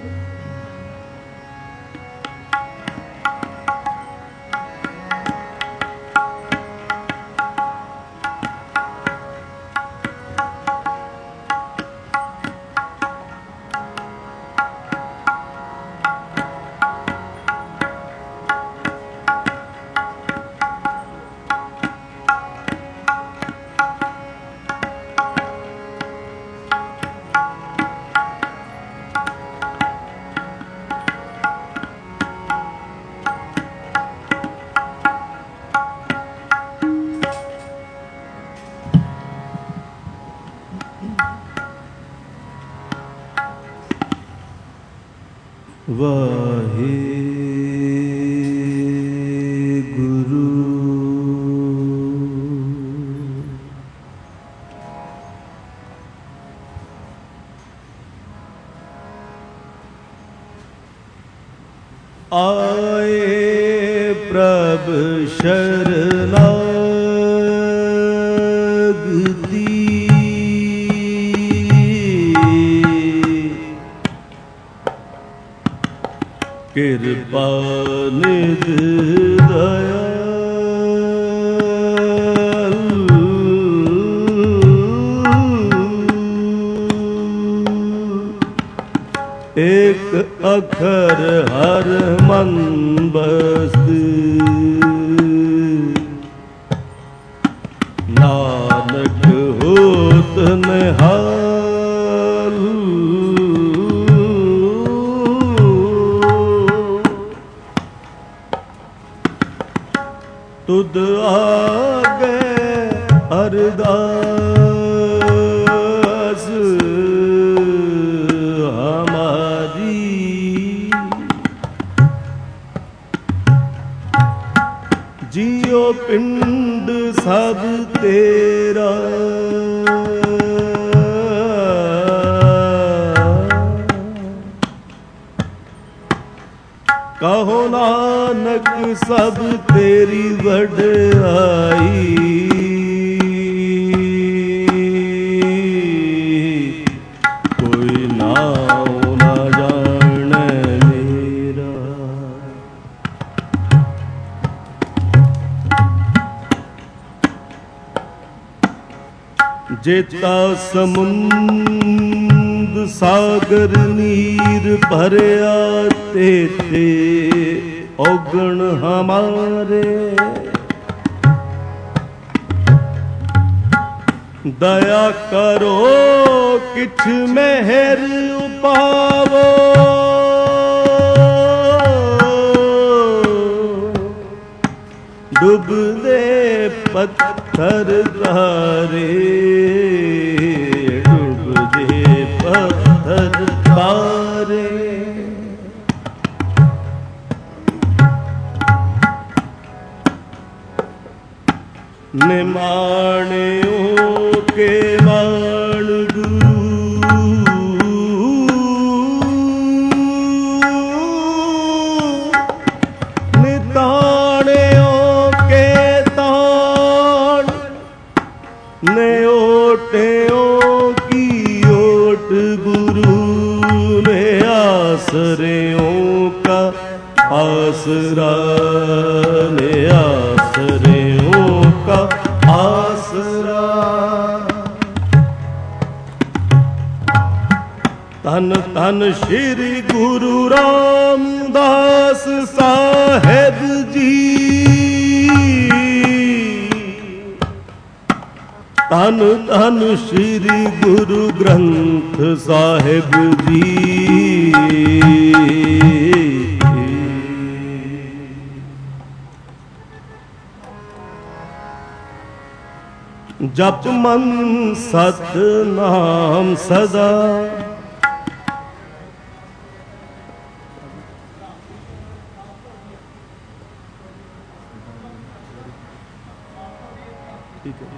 ਵਾਹਿਗੁਰੂ। ਆਏ ਪ੍ਰਭ ਸ਼ਰਨਾਗਤੀ, ਕਿਰਪਾ ਨਿਧ ਦਇਆਲ। ਏਕ ਅਖਰ ਹਰ ਮਨ ਬਸਤ, ਨਾਨਕ ਹੋਤ ਨਿਹਾਲ। ਤੁਧ ਆਗੇ ਅਰਦਾਸ ਹਮਾਰੀ, ਜਿਉ ਪਿੰਡ ਸਭ ਤੇਰਾ। ਕਹੋ ਨਾਨਕ ਸਭ ਤੇਰੀ ਵਡਿਆਈ, ਕੋਈ ਨਾਉ ਨਾ ਜਾਣੈ ਮੇਰਾ। ਜੇਤਾ ਸਮੁੰਦ ਸਾਗਰ ਨੀਰ ਭਰਿਆ, ਤੇ ਔਗਣ ਹਮਾਰੇ। ਦਇਆ ਕਰੋ ਕਿਛ ਮਿਹਰ ਉਪਾਵੋ, ਡੁੱਬਦੇ ਪੱਥਰ ਤਾਰੇ, ਡੁੱਬਦੇ ਪੱਥਰ ਤਾਰੇ। ਨਿਮਾਣਿਓ ਕੇ ਮਾਣ ਗੁਰੂ, ਨਿਤਾਣਿਓ ਕੇ ਤਾਣ। ਨਿਓਟਿਓ ਕੀ ਓਟ ਗੁਰੂ, ਨੇ ਆਸਰਿਓ ਕਾ ਆਸਰਾ। ਨੇ ਆਸਰਿਓ ਕਾ ਆਸਰਾ। ਧੰਨ ਧੰਨ ਸ਼੍ਰੀ ਗੁਰੂ ਰਾਮਦਾਸ ਸਾਹਿਬ ਜੀ। ਧੰਨ ਧੰਨ ਸ਼੍ਰੀ ਗੁਰੂ ਗ੍ਰੰਥ ਸਾਹਿਬ ਜੀ। ਜਪ ਮਨ ਸਤਿਨਾਮ ਸਦਾ, ਠੀਕ ਹੈ।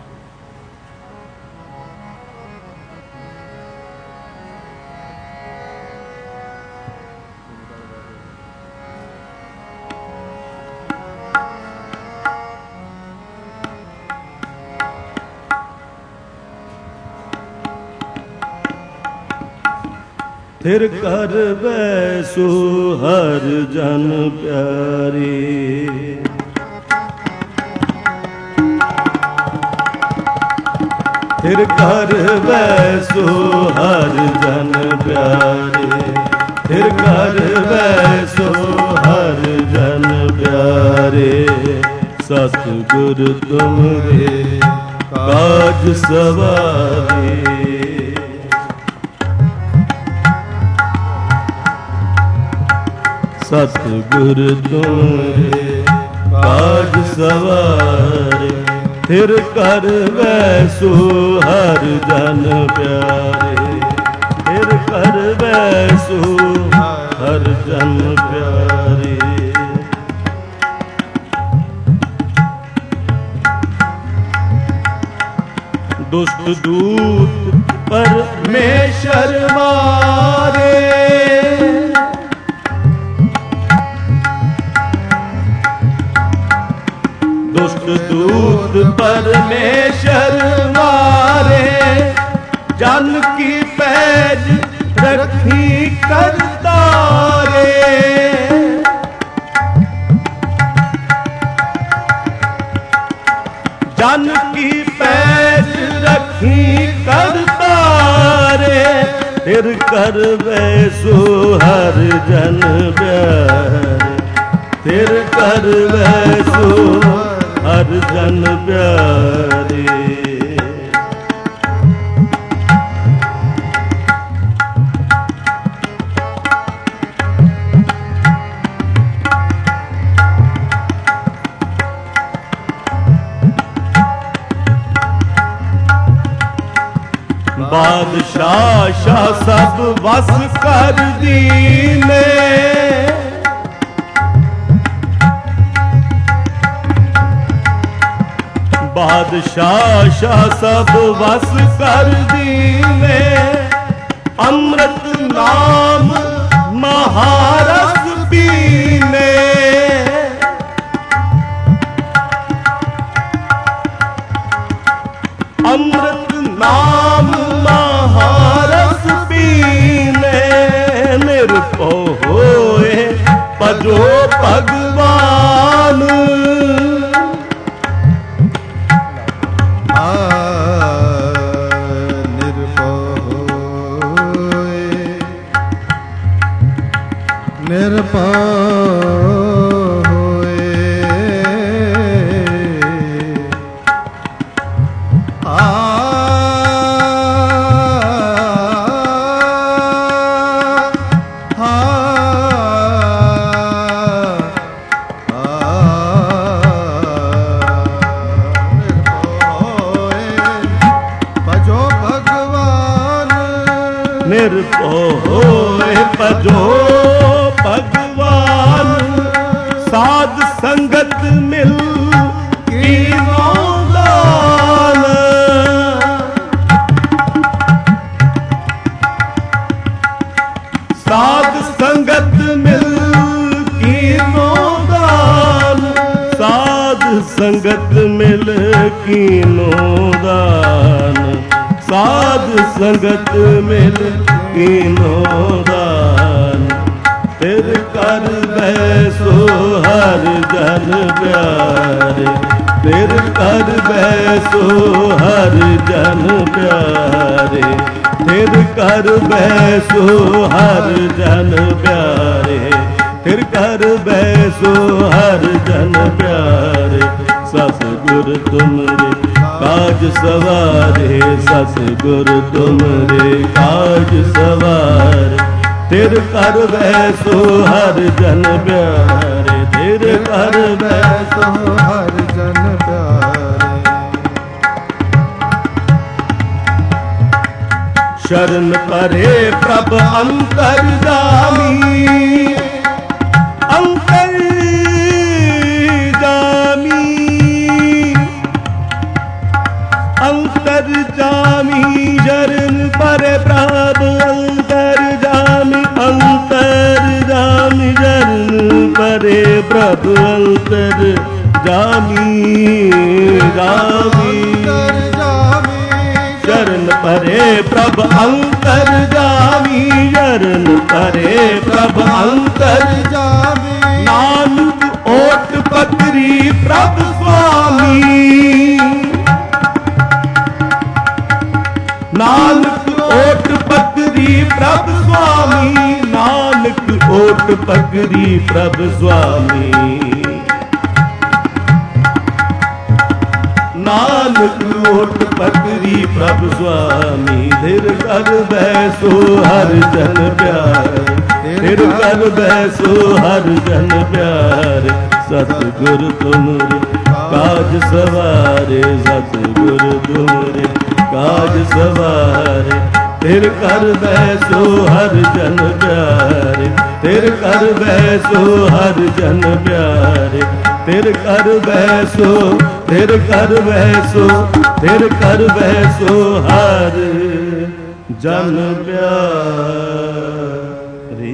ਫਿਰ ਕਰ ਬੈਸੋ ਹਰ ਜਨ ਪਿਆਰੇ। ਫਿਰ ਕਰ ਬੈਸੋ ਹਰ ਜਨ ਪਿਆਰੇ। ਫਿਰ ਕਰ ਬੈਸੋ ਹਰ ਜਨ ਪਿਆਰੇ। ਸਤਿਗੁਰ ਤੁਮਰੇ ਕਾਜ ਸਵਾਰੇ। ਸਤਿਗੁਰ ਤੁਮਰੇ ਕਾਜ ਸਵਾਰੇ। ਫਿਰ ਕਰ ਬੈਸੋ ਹਰ ਜਨ ਪਿਆਰੇ। ਫਿਰ ਕਰ ਬੈਸੋ ਹਰ ਜਨ ਪਿਆਰੇ। ਦੁਸ਼ਟ ਦੂਤ ਪਰਮੇਸ਼ਰ ਮਾਰੇ। ਦੁਸ਼ਟ ਦੂਤ ਪਰਮੇਸ਼ਰ ਮਾਰੇ। ਜਨ ਕੀ ਪੈਜ ਰੱਖੀ ਕਰਤਾਰੇ। ਜਨ ਕੀ ਪੈਜ ਰੱਖੀ ਕਰਤਾਰੇ। ਫਿਰ ਕਰ ਬੈਸੋ ਹਰ ਜਨ ਪਿਆਰੇ। ਫਿਰ ਕਰ ਬੈਸੋ ਹਰ ਜਨ ਪਿਆਰੇ। ਬਾਦਸ਼ਾਹ ਸ਼ਾਹ ਸਭ ਵਸ ਕਰ ਦੀਨੇ। ਬਾਦਸ਼ਾਹ ਸ਼ਾਹ ਸਭ ਵਸ ਕਰ ਦੀਨੇ। ਅੰਮ੍ਰਿਤ ਨਾਮ ਮਹਾਰਸ ਪੀਨੇ। ਅੰਮ੍ਰਿਤ ਨਾਮ ਮਹਾਰਸ ਪੀਨੇ। ਨਿਰਭਉ ਹੋਏ ਭਜੋ ਭਗਵਾਨ। ਨਿਰਭਉ ਹੋਏ ਨਿਰਭਉ ਹੋਏ ਭਜੋ ਭਗਵਾਨ। ਸਾਧ ਸੰਗਤ ਮਿਲ ਕੀਨੋ ਦਾਨ। ਸਾਧ ਸੰਗਤ ਮਿਲ ਕੀਨੋ ਦਾਨ। ਸਾਧ ਸੰਗਤ ਮਿਲ ਕੀਨੋ ਦਾਨ। ਸਾਧ ਸੰਗਤ ਮਿਲ ਕੀਨੋ ਦਾਨ। ਫਿਰ ਕਰ ਬੈਸੋ ਹਰ ਜਨ ਪਿਆਰੇ। ਫਿਰ ਕਰ ਬੈਸੋ ਹਰ ਜਨ ਪਿਆਰੇ। ਫਿਰ ਕਰ ਬੈਸੋ ਹਰ ਜਨ ਪਿਆਰੇ। ਫਿਰ ਕਰ ਬੈਸੋ ਹਰ ਜਨ ਪਿਆਰੇ। ਸਤਿਗੁਰ ਤੁਮਰੇ ਕਾਜ ਸਵਾਰੇ। ਸਤਿਗੁਰ ਤੁਮਰੇ ਕਾਜ ਸਵਾਰੇ। ਫਿਰ ਕਰ ਬੈਸੋ ਹਰ ਜਨ ਪਿਆਰੇ। ਫਿਰ ਕਰ ਬੈਸੋ ਹਰ ਜਨ ਪਿਆਰੇ। ਸ਼ਰਨ ਪਰੇ ਪ੍ਰਭ ਅੰਤਰਜਾਮੀ। ਅੰਤਰਜਾਮੀ। ਅੰਤਰਜਾਮੀ ਸ਼ਰਨ ਪਰੇ ਪ੍ਰਭ ਅੰਤਰਜਾਮੀ। ਅੰਤਰਜਾਮੀ ਸ਼ਰਨ ਪਰੇ ਪ੍ਰਭ ਅੰਤਰਜਾਮੀ। ਜਾਮੀ ਸ਼ਰਨ ਪਰੇ ਪ੍ਰਭ ਅੰਤਰਜਾਮੀ। चरण परे प्रभ अंतर जामी नानक ओट पकरी प्रभ स्वामी नानक ओट पकरी प्रभ स्वामी नानक ओट पकरी प्रभ स्वामी नानक ओट पकरी प्रभ स्वामी धीर कर बैसो हर जन प्यारे धीर कर बैसो हर जन प्यारे सतगुर तुमरे काज सवारे सतगुर तुमरे काज सवारे धीर कर बैसो हर जन प्यारे धीर कर बैसो हर जन प्यारे धीर कर बैसो धीर कर बैसो धीर कर बैसो हर जन प्यारे।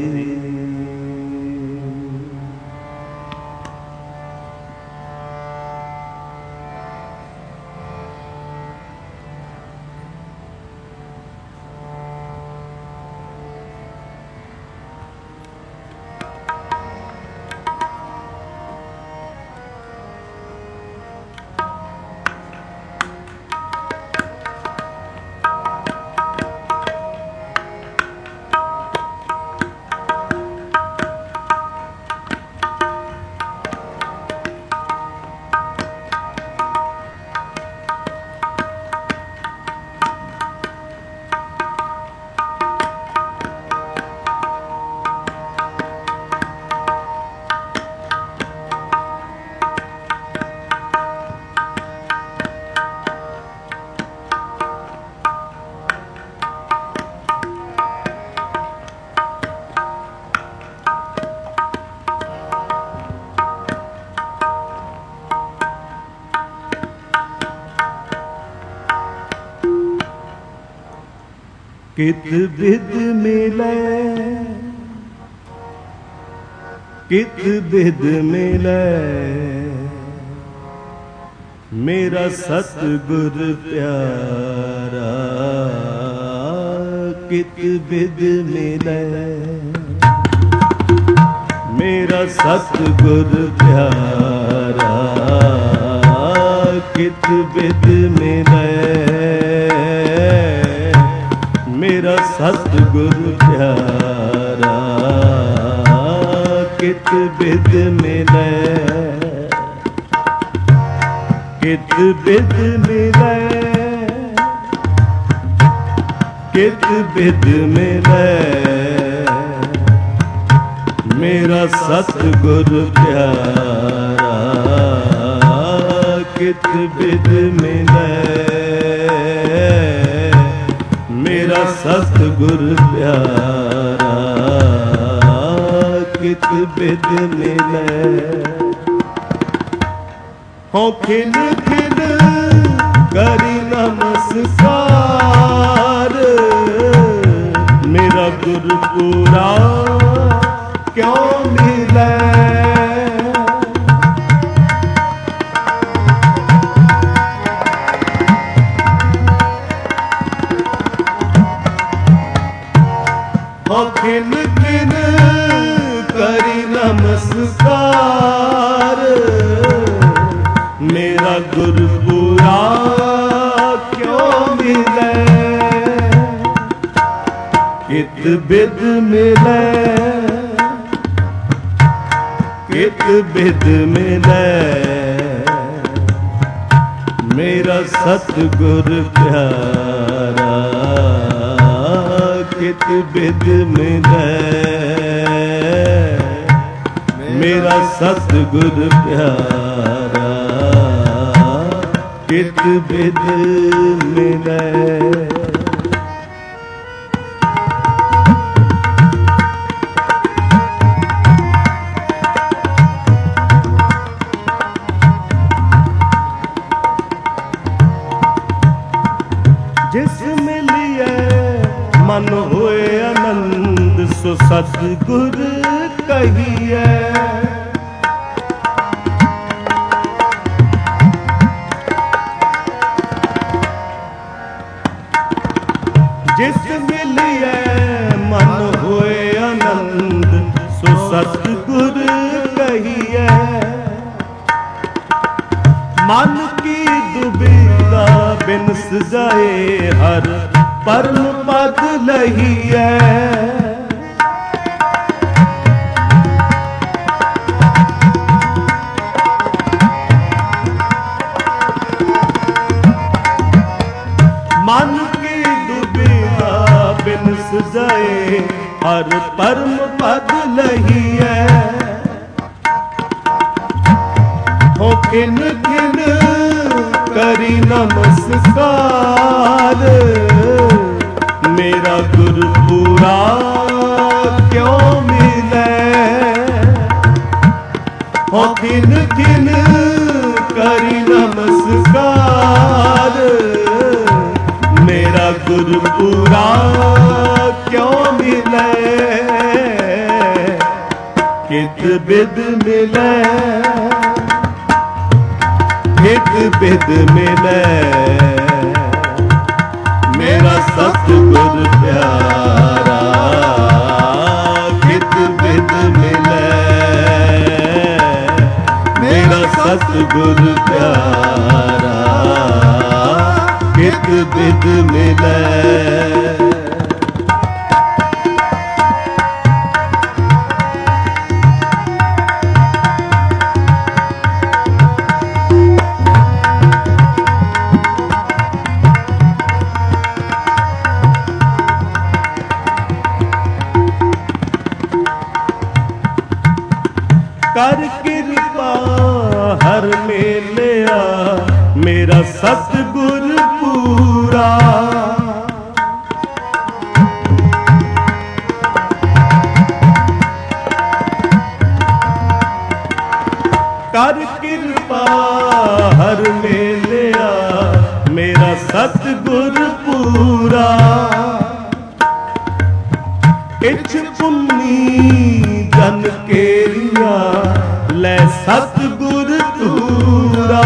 कित बिद मिले कित बिद मिले मेरा सतगुर प्यारा कित बिद मिले मेरा सतगुर प्यारा कित बिद मिले मेरा सतगुर प्यारा कित बिद मिले कित बिद मिले कित बिद मिले मेरा सतगुर प्यारा कित बिद मिले मेरा सतगुर प्यारा कित बिद मिले हो खिल खिल करी नमस्कार मेरा गुरपुरा क्यों मिले खिल खिल करी नमस्कार मेरा गुरपुरा क्यों मिले कित बिद मिले कित बिद मिले मेरा सतगुर प्यारा कित बिद मिले मेरा सतगुर प्यारा कित बिद मिले जिस मिलिए मन होए आनंद सो सतगुर कहिए जिस मिलिए मन हो सतगुर कहिए। मन की दुविधा बिनस जाए हर परम पद लहिए। मन की दुविधा बिनस जाए हर परम पद लहिए। हो किन किन करी नमस्कार, मेरा गुरपुरा क्यों मिले। हो किन किन करी नमस्कार, मेरा गुरपुरा क्यों मिले। कित बिद मिले, कित बिद मिले, मेरा सतगुर प्यारा। कित बिद मिले, मेरा सतगुर प्यारा। कित बिद मिले। कर कृपा हर मेलिया, मेरा सतगुर पूरा। कर कृपा हर मेलिया, मेरा सतगुर पूरा। इच पुन्नी जन केरिया, ले सतगुर तूरा।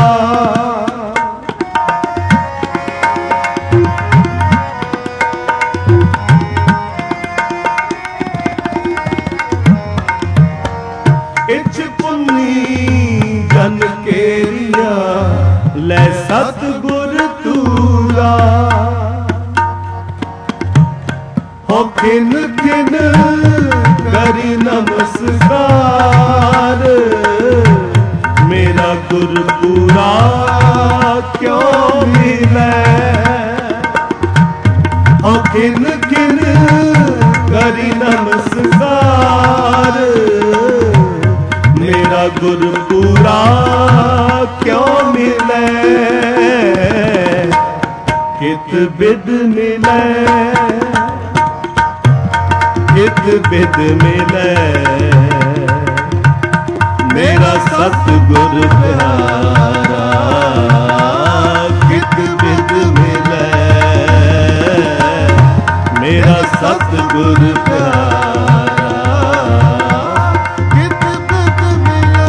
इच पुन्नी जन केरिया, ले सतगुर तूरा। हो किन किन करी नमस्कार, मेरा गुरपुरा क्यों मिले। हो किन किन करी नमस्कार, मेरा गुरपुरा क्यों मिले। कित बिद मिले, कित बिद मिले, मेरा सतगुर प्यारा। कित बिद मिले, मेरा सतगुर प्यारा। कित बिद मिले।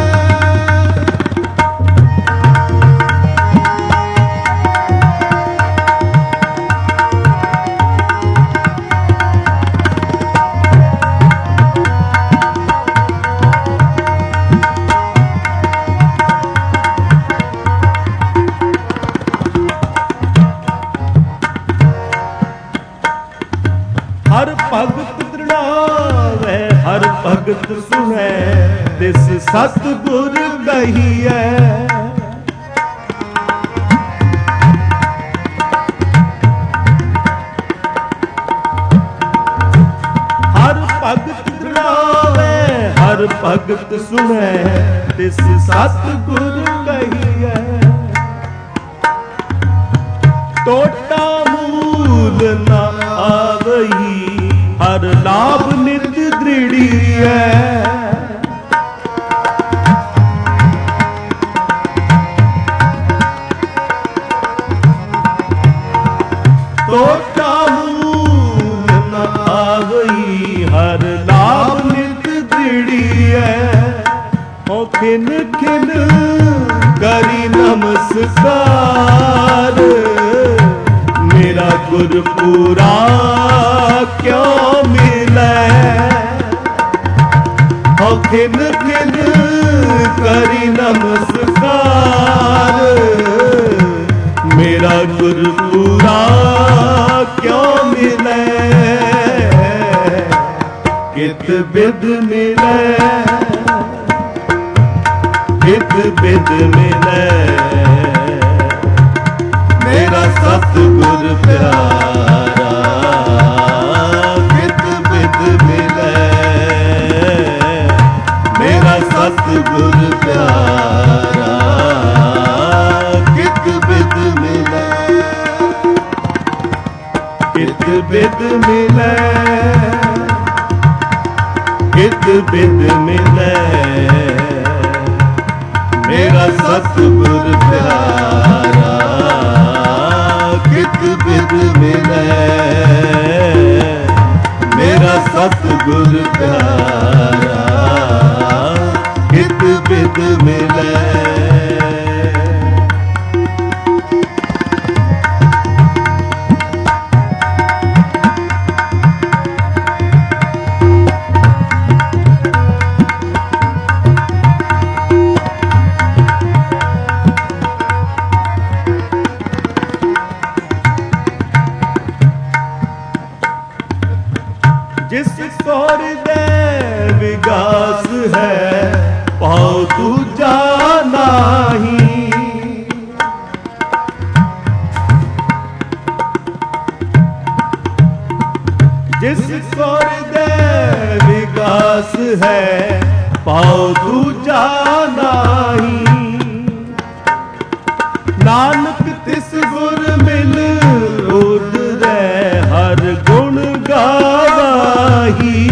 हर भगत दृढ़ावे, हर भगत सुने, तिस सतगुर कहिए। हर भगत दृढ़ावे, हर भगत सुने, तिस सतगुर कहिए। टोटा मूल न आवई, हर लाभ नित दृढ़ी है। टोटा मूल न आवई, हर लाभ नित दृढ़ी है। ओ खिन खिन करी नमस्कार, मेरा गुरपुरा क्यों मिले। हौ खिन खिन करी नमस्कार, मेरा गुरपुरा क्यों मिले, कित बिद मिले, कित बिद मिले, मेरा सतगुर प्यारा कित बिद मिले, मेरा सतगुर प्यारा कित बिद मिले, कित बिद मिले, कित बिद मिले, मेरा सतगुर प्यारा कित बिद मिले, मेरा सतगुर प्यारा कित बिद मिले। जिस तोर दे विगास है पाओ दूजा नाही, जिस तोर दे विगास है पाओ दूजा नाही, नानक तिस गुर मिल उद रे हर गुण गावाही,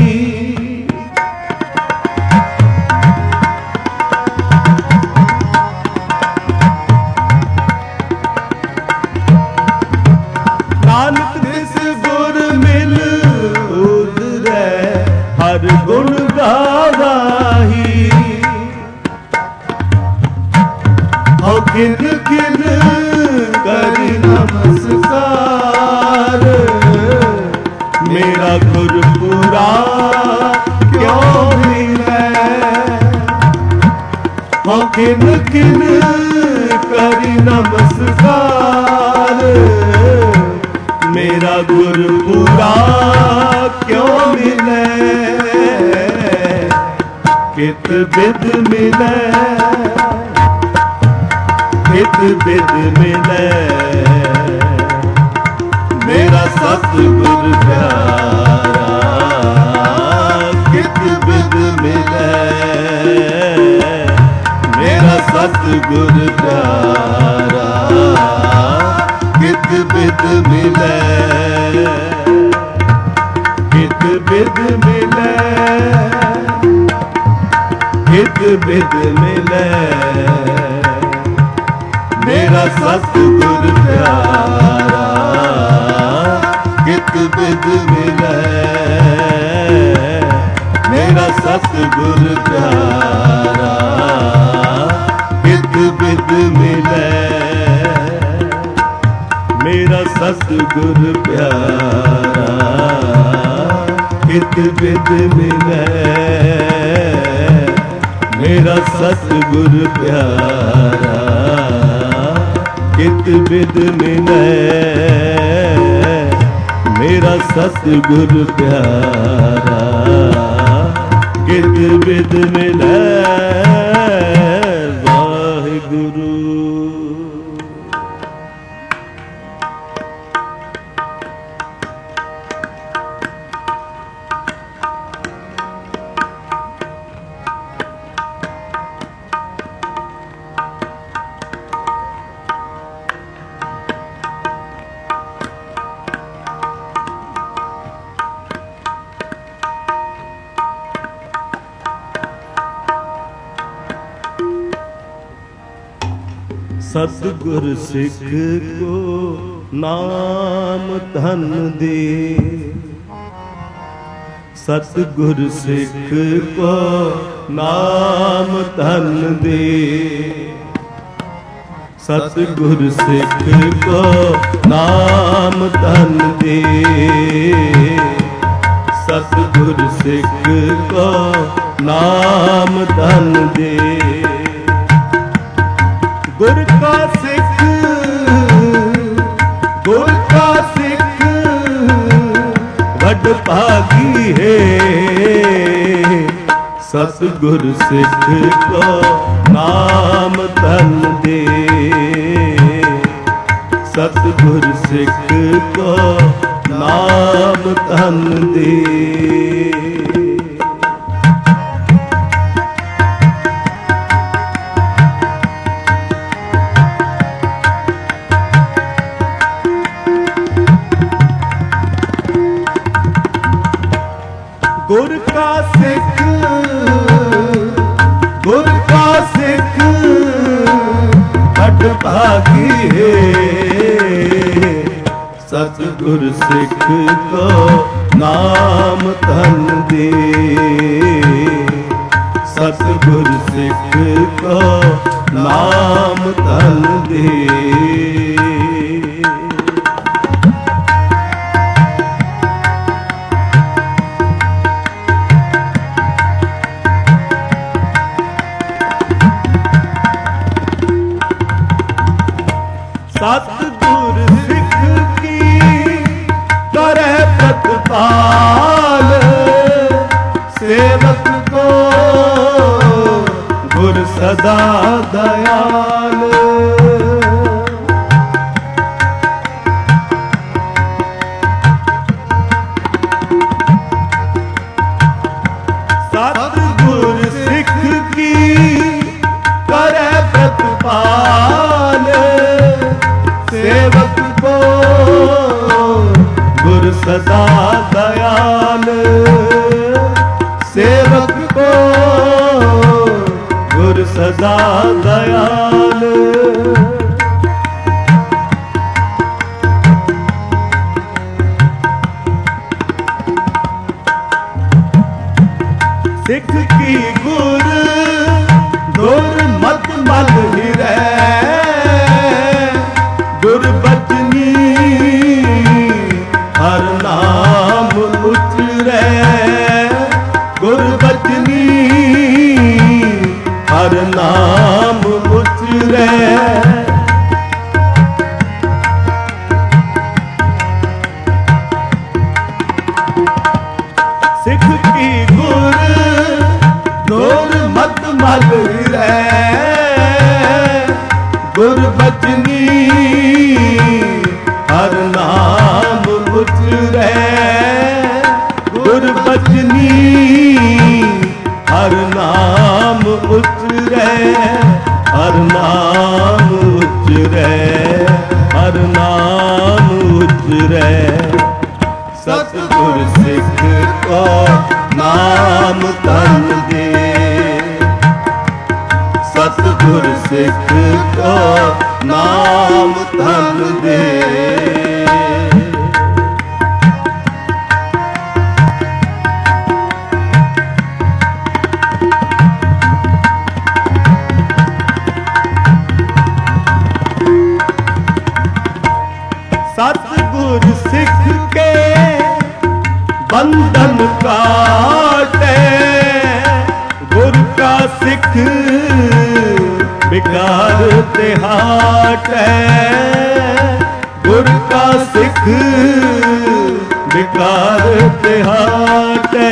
नानक तिस गुर मिल उद रे हर गुण गावाही, हौ खिन खिन करी नमस्कार, मेरा गुरपुरा क्यों मिले, हौ खिन खिन करी नमस्कार, मेरा गुरपुरा क्यों मिले, कित बिद मिले, कित बिद मिले, मेरा सतगुर प्यारा कित बिद मिले, मेरा सतगुर प्यारा कित बिद मिले, कित बिद मिले, कित बिद मिले, मेरा सतगुर प्यारा कित बिद मिले, मेरा सतगुर प्यारा कित बिद मिले, मेरा सतगुर प्यारा कित बिद मिले, मेरा सतगुर प्यारा कित बिद मिले, मेरा सतगुर प्यारा कित बिद मिले। वाहिगुरु। सतगुर सिख को नाम धन दे, सतगुर सिख को नाम धन दे, सतगुर सिख को नाम धन दे, ਸਤਿਗੁਰ ਸਿੱਖ ਕੋ ਨਾਮ ਧਨ ਦੇ। ਗੁਰ ਕਾ ਸਿੱਖ, ਗੁਰ ਕਾ ਸਿੱਖ ਵੱਡ ਭਾਗੀ ਹੈ। ਸਤਿਗੁਰ ਸਿੱਖ ਕੋ ਨਾਮ ਧਨ ਦੇ। ਸਤਿਗੁਰ ਸਿੱਖ ਕੋ ਨਾਮ ਧਨ ਦੇ। ਗੁਰ ਕਾ ਸਿੱਖ, ਗੁਰ ਕਾ ਸਿੱਖ ਵੱਡ ਭਾਗੀ ਹੈ। ਸਤਿਗੁਰ ਸਿੱਖ ਕੋ ਨਾਮ ਧਨ ਦੇ। ਸਤਿਗੁਰ ਸਿੱਖ ਕੋ ਨਾਮ ਧਨ ਦੇ। ਸਤਿਗੁਰ ਸਿੱਖ ਕੀ ਕਰੈ ਪ੍ਰਤਪਾਲ। ਸੇਵਕ ਕੋ ਗੁਰ ਸਦਾ ਦਇਆਲ। ਸਤਿਗੁਰ ਸਿੱਖ ਕੀ ਕਰੈ ਪ੍ਰਤਪਾਲ। ਸੇਵਕ ਕੋ ਗੁਰ ਸਦਾ ਦਇਆਲ। ਸੇਵਕ ਕੋ ਗੁਰ ਸਦਾ ਦਇਆਲ। ਸਿੱਖ ਕੀ ਗੁਰ ਦੁਰਮਤ ਮਲ ਹਿਰੈ। ਗੁਰਬਚਨੀ ਹਰ ਨਾਮ ਉਚਰੈ। ਗੁਰਬਚਨੀ ਹਰ ਨਾਮ ਉਚਰੈ। ਸਿੱਖ ਕੀ ਗੁਰ ਦੁਰਮਤ ਮਲ ਹਿਰੈ। ਗੁਰਬਚਨੀ ਹਰ ਨਾਮ ਉਚਰੈ। ਗੁਰਬਚਨੀ ਹਰ ਨਾਮ ਉਚਰੈ। ਹਰ ਨਾਮ ਉਚਰੈ। ਹਰ ਨਾਮ ਉਚਰੈ। ਸਤਿਗੁਰ ਸਿੱਖ ਕੋ ਨਾਮ ਧਨ ਦੇ। ਸਤਿਗੁਰ ਸਿੱਖ ਕੋ ਨਾਮ ਧਨ ਦੇ। ਸਤਿਗੁਰ ਸਿੱਖ ਕੇ ਬੰਧਨ ਕਾਟੈ। ਗੁਰ ਕਾ ਸਿੱਖ ਬਿਕਾਰ ਤੇ ਹਾਟੈ। ਗੁਰ ਕਾ ਸਿੱਖ ਬਿਕਾਰ ਤੇ ਹਾਟੈ।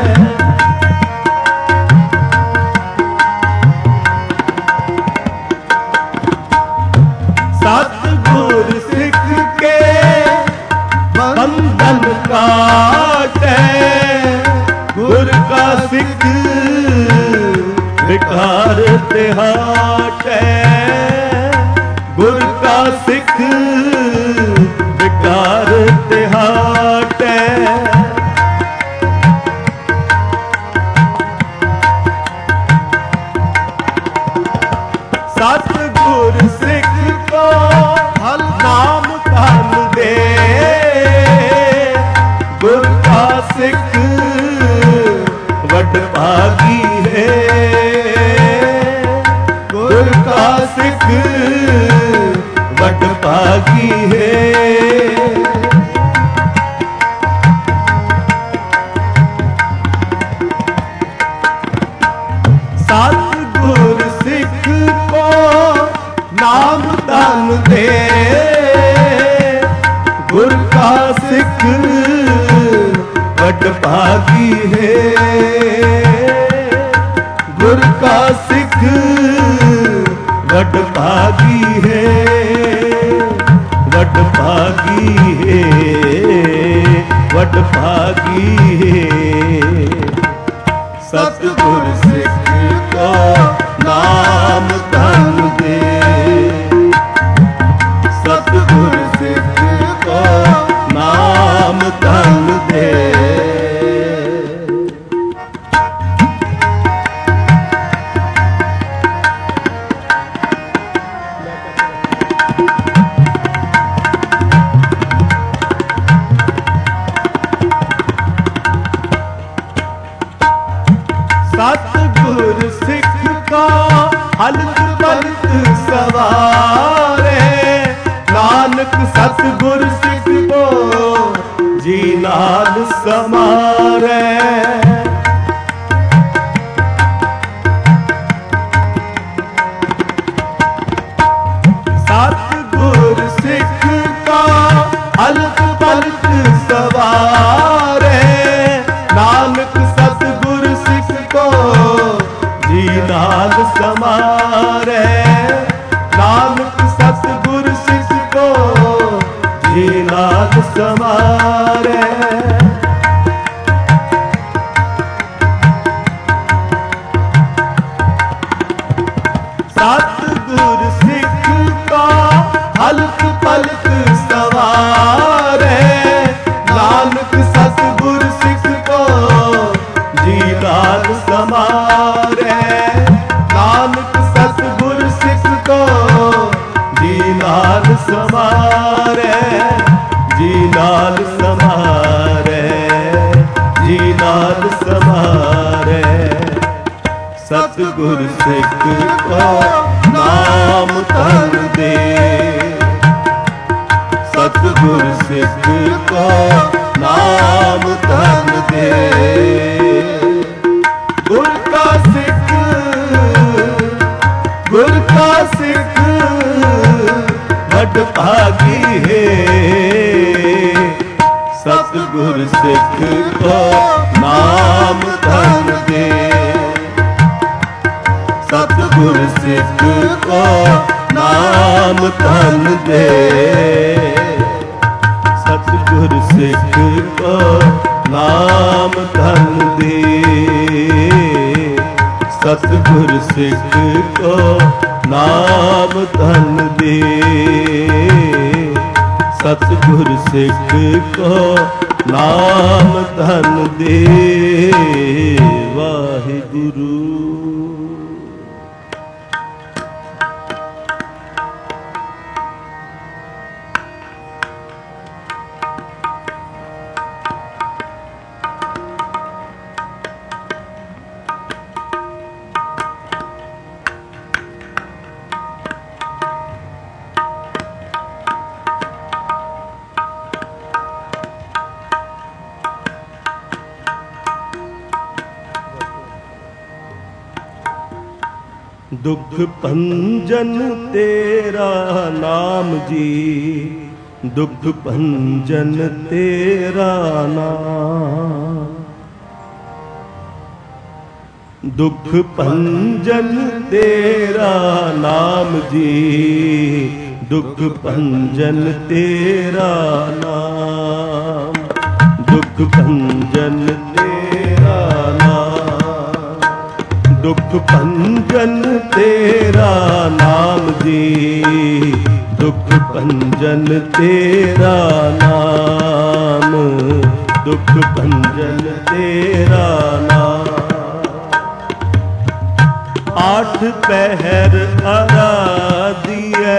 ਸਤਿਗੁਰ ਸਿੱਖ ਕੇ ਬੰਧਨ ਕਾਟੈ। ਗੁਰ ਕਾ ਸਿੱਖ ਬਿਕਾਰ ਤੇ ਹਾਟੈ। ਗੁਰ ਕਾ ਸਿੱਖ ਬਿਕਾਰ ਤੇ ਹਾਟੈ। ਸਤਿਗੁਰ ਸਿੱਖ ਕੋ ਹਲ ਨਾਮ ਧਨ ਦੇ। ਗੁਰ ਕਾ ਸਿੱਖ ਵੱਡ ਭਾਗੀ ਹੈ। ਗੁਰ ਕਾ ਸਿੱਖ ਵੱਡ ਭਾਗੀ ਹੈ। सिख वड भागी है। गुर का सिख वड भागी है, वड भागी है, वड भागी है। सतगुर सिख को नाम धन दे, सतगुर सिख को नाम धन दे। सतगुर सिख का हलक पलक सवारे, नानक सतगुर सिख को जी नाल समारे। सतगुर सिख का हलक पलक सवारे, नानक सतगुर सिख को जी नाल समारे। नानक सतगुर सिख को जी नाल समारे। सतगुर सिख का हलक पलक सवारे, नानक सतगुर सिख को जी नाल समारे। नानक सतगुर सिख को जी नाल समारे, जी नाल समारे, जी नाल समारे। सतगुर सिख को नाम धन दे, सतगुर सिख को नाम धन दे। गुर का सिख, गुर का सिख वड भागी है। सतगुर सिख को नाम धन दे, सतगुर सिख को नाम धन दे। सतगुर सिख को नाम धन दे, सतगुर सिख को नाम धन दे। सतगुर सिख को नाम धन दे। वाहिगुरु। दुख भंजन तेरा नाम जी, दुख भंजन तेरा नाम। दुख भंजन तेरा नाम जी, दुख भंजन तेरा नाम। दुख भंजन तेरा नाम, दुख भंजन तेरा नाम जी, दुख भंजन तेरा नाम। दुख भंजन तेरा नाम। आठ पहर आराधिए,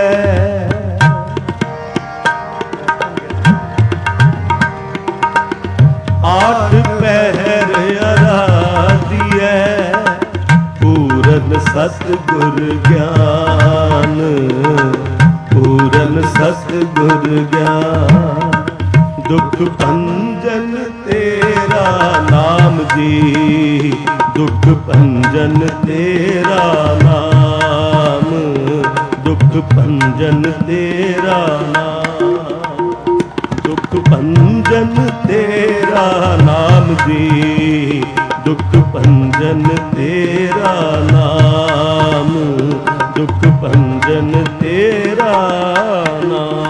आठ पहर आराधिए, पूरन सतगुर ज्ञान, पूरन सतगुर ज्ञान। दुख भंजन तेरा नाम जी, दुख भंजन तेरा नाम। दुख भंजन तेरा नाम। दुख ਭੰਜਨ ਤੇਰਾ ਨਾਮ ਜੀ, ਦੁਖ ਭੰਜਨ ਤੇਰਾ ਨਾਮ, ਦੁਖ ਭੰਜਨ ਤੇਰਾ ਨਾਮ।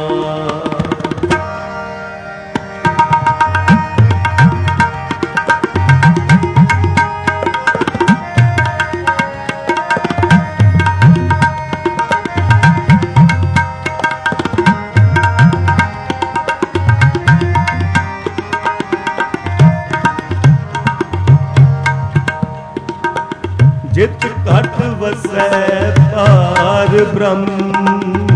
ਜਿਤ ਘਟ ਵਸੈ ਪਾਰ ਬ੍ਰਹਮ,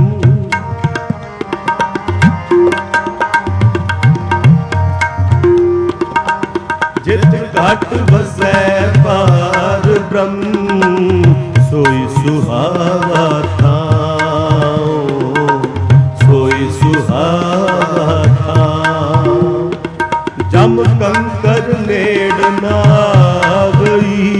ਜਿਤ ਘਟ ਵਸੈ ਪਾਰ ਬ੍ਰਹਮ, ਸੋਈ ਸੁਹਾਵਾ ਥਾਉ, ਸੋਈ ਸੁਹਾਵਾ ਥਾਉ। ਜਮ ਕੰਕਰ ਨੇੜ ਨਾ ਆਵਈ,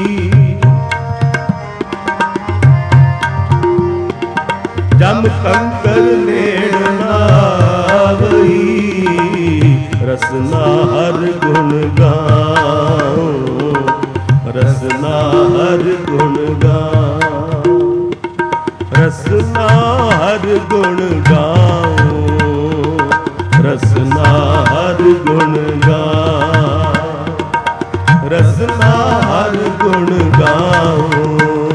ਜਮ ਕੰਕਰ ਨੇੜ ਨਾ ਆਵਈ, ਰਸਨਾ ਹਰ ਗੁਣ ਗਾਉ, ਰਸਨਾ ਹਰ ਗੁਣ ਗਾਉ, ਰਸਨਾ ਹਰ ਗੁਣ ਗਾਉ, ਰਸਨਾ ਹਰ ਗੁਣ ਗਾਉ, ਰਸਨਾ ਹਰ ਗੁਣ ਗਾਉ,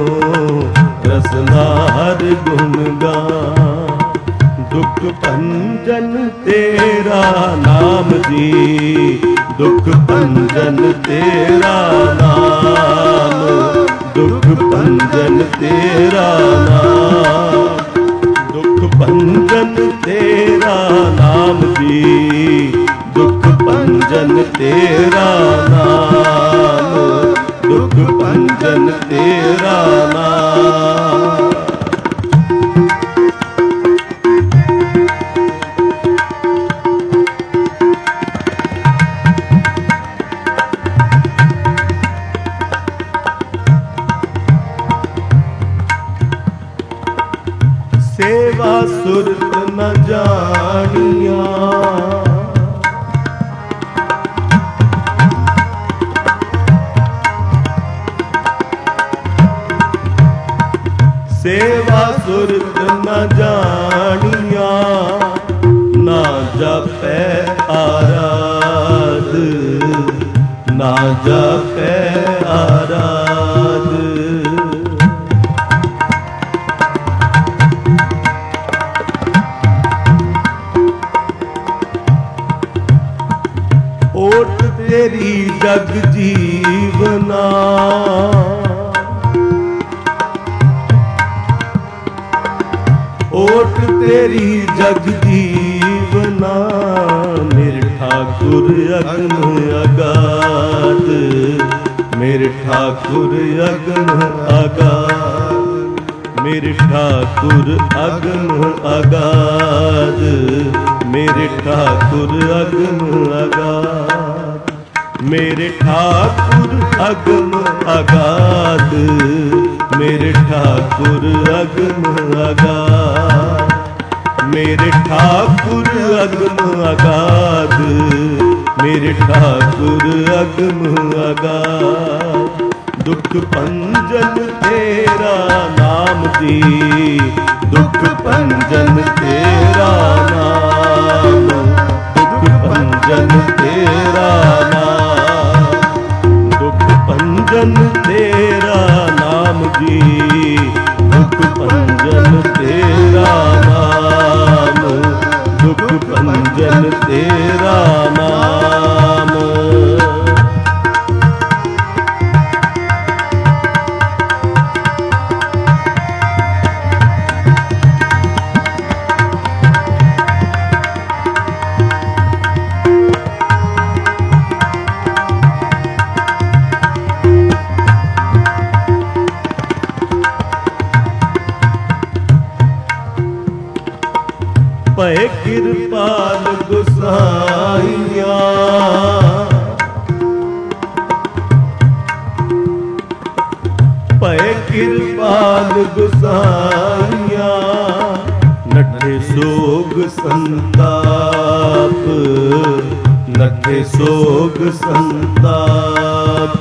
ਰਸਨਾ ਹਰ ਗੁਣ ਗਾਉ। ਦੁਖ ਭੰਜਨ ਤੇਰਾ ਨਾਮ ਜੀ, ਦੁਖ ਭੰਜਨ ਤੇਰਾ ਨਾਮ, ਦੁਖ ਭੰਜਨ ਤੇਰਾ ਨਾਮ, ਦੁਖ ਭੰਜਨ ਤੇਰਾ ਨਾਮ ਜੀ, ਦੁਖ ਭੰਜਨ ਤੇਰਾ ਨਾਮ, ਦੁਖ ਭੰਜਨ ਤੇਰਾ ਨਾਮ। ਸੇਵਾ ਸੁਰਤ ਨ ਜਾਣੀਆਂ, ਸੇਵਾ ਸੁਰਤ ਨ ਜਾਣੀਆਂ, ਨਾ ਜਪੈ ਆਰਾਧ, ਨਾ ਜਪੈ ਆਰਾਧ। ਓਟ ਤੇਰੀ ਜਗ ਜੀਵਨਾ, ਓਟ ਤੇਰੀ ਜਗ ਜੀਵਨਾ, ਮੇਰੇ ਠਾਕੁਰ ਅਗਮ ਅਗਾਧ, ਮੇਰੇ ਠਾਕੁਰ ਅਗਮ ਅਗਾਧ, ਮੇਰੇ ਠਾਕੁਰ ਅਗਮ ਅਗਾਧ, ਮੇਰੇ ਠਾਕੁਰ ਅਗਮ ਅਗਾਧ, ਮੇਰੇ ਠਾਕੁਰ ਅਗਮ ਅਗਾਧ, ਮੇਰੇ ਠਾਕੁਰ ਅਗਮ ਅਗਾਧ, ਮੇਰੇ ਠਾਕੁਰ ਅਗਮ ਅਗਾਧ, ਮੇਰੇ ਠਾਕੁਰ ਅਗਮ ਅਗਾਧ। ਦੁਖ ਭੰਜਨ ਤੇਰਾ ਨਾਮ ਜੀ, ਦੁਖ ਭੰਜਨ ਤੇਰਾ ਨਾਮ, ਦੁਖ ਭੰਜਨ ਤੇਰਾ ਨਾਮ, ਦੁਖ ਭੰਜਨ ਤੇਰਾ ਨਾਮ ਜੀ, ਦੁਖ ਭੰਜਨ ਤੇਰਾ ਨਾਮ, ਦੁਖ ਭੰਜਨ ਤੇਰਾ ਨਾਮ। ਭਏ ਕਿਰਪਾਲ ਗੁਸਾਈਆਂ, ਭਏ ਕਿਰਪਾਲ ਗੁਸਾਈਆਂ, ਨੱਠੇ ਸੋਗ ਸੰਤਾਪ, ਨਠੇ ਸੋਗ ਸੰਤਾਪ।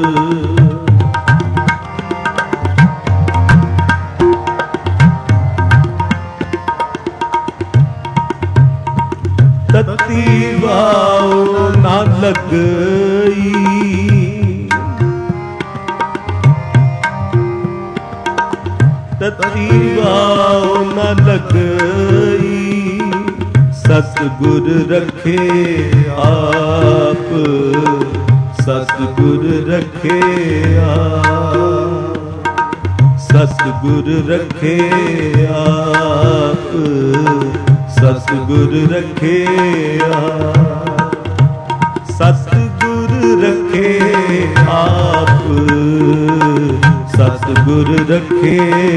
ਤਤੀ ਵਾਉ ਨਾ ਲੱਗਈ, ਤਤੀ ਵਾਉ ਨਾ ਲੱਗਈ, ਸਤਿਗੁਰ ਰਖੇ ਆਪ, ਸਤਿਗੁਰ ਰਖੇ ਆਪ, ਸਤਿਗੁਰ ਰਖੇ ਆਪ, ਸਤਿਗੁਰ ਰਖੇ ਆਪ, ਸਤਿਗੁਰ ਰਖੇ ਆਪ, ਸਤਿਗੁਰ ਰਖੇ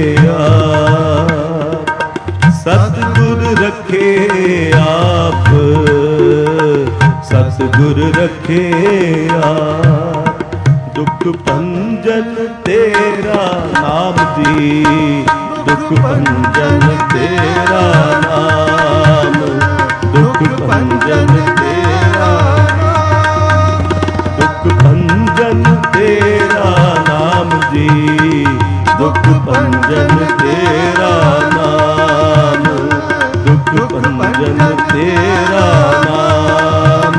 ਆਪ, ਸਤਿਗੁਰ ਰਖੇ ਆਪ, ਸਤਿਗੁਰ ਰਖੇ ਆਪ। ਦੁਖ ਭੰਜਨ ਤੇਰਾ ਨਾਮ ਜੀ, ਦੁਖ ਭੰਜਨ ਤੇਰਾ ਨਾਮ, ਦੁਖ ਭੰਜਨ ਤੇਰਾ ਨਾਮ, ਦੁਖ ਭੰਜਨ ਤੇਰਾ ਨਾਮ ਜੀ, ਦੁਖ ਭੰਜਨ ਤੇਰਾ ਨਾਮ, ਦੁਖ ਭੰਜਨ ਤੇਰਾ ਨਾਮ।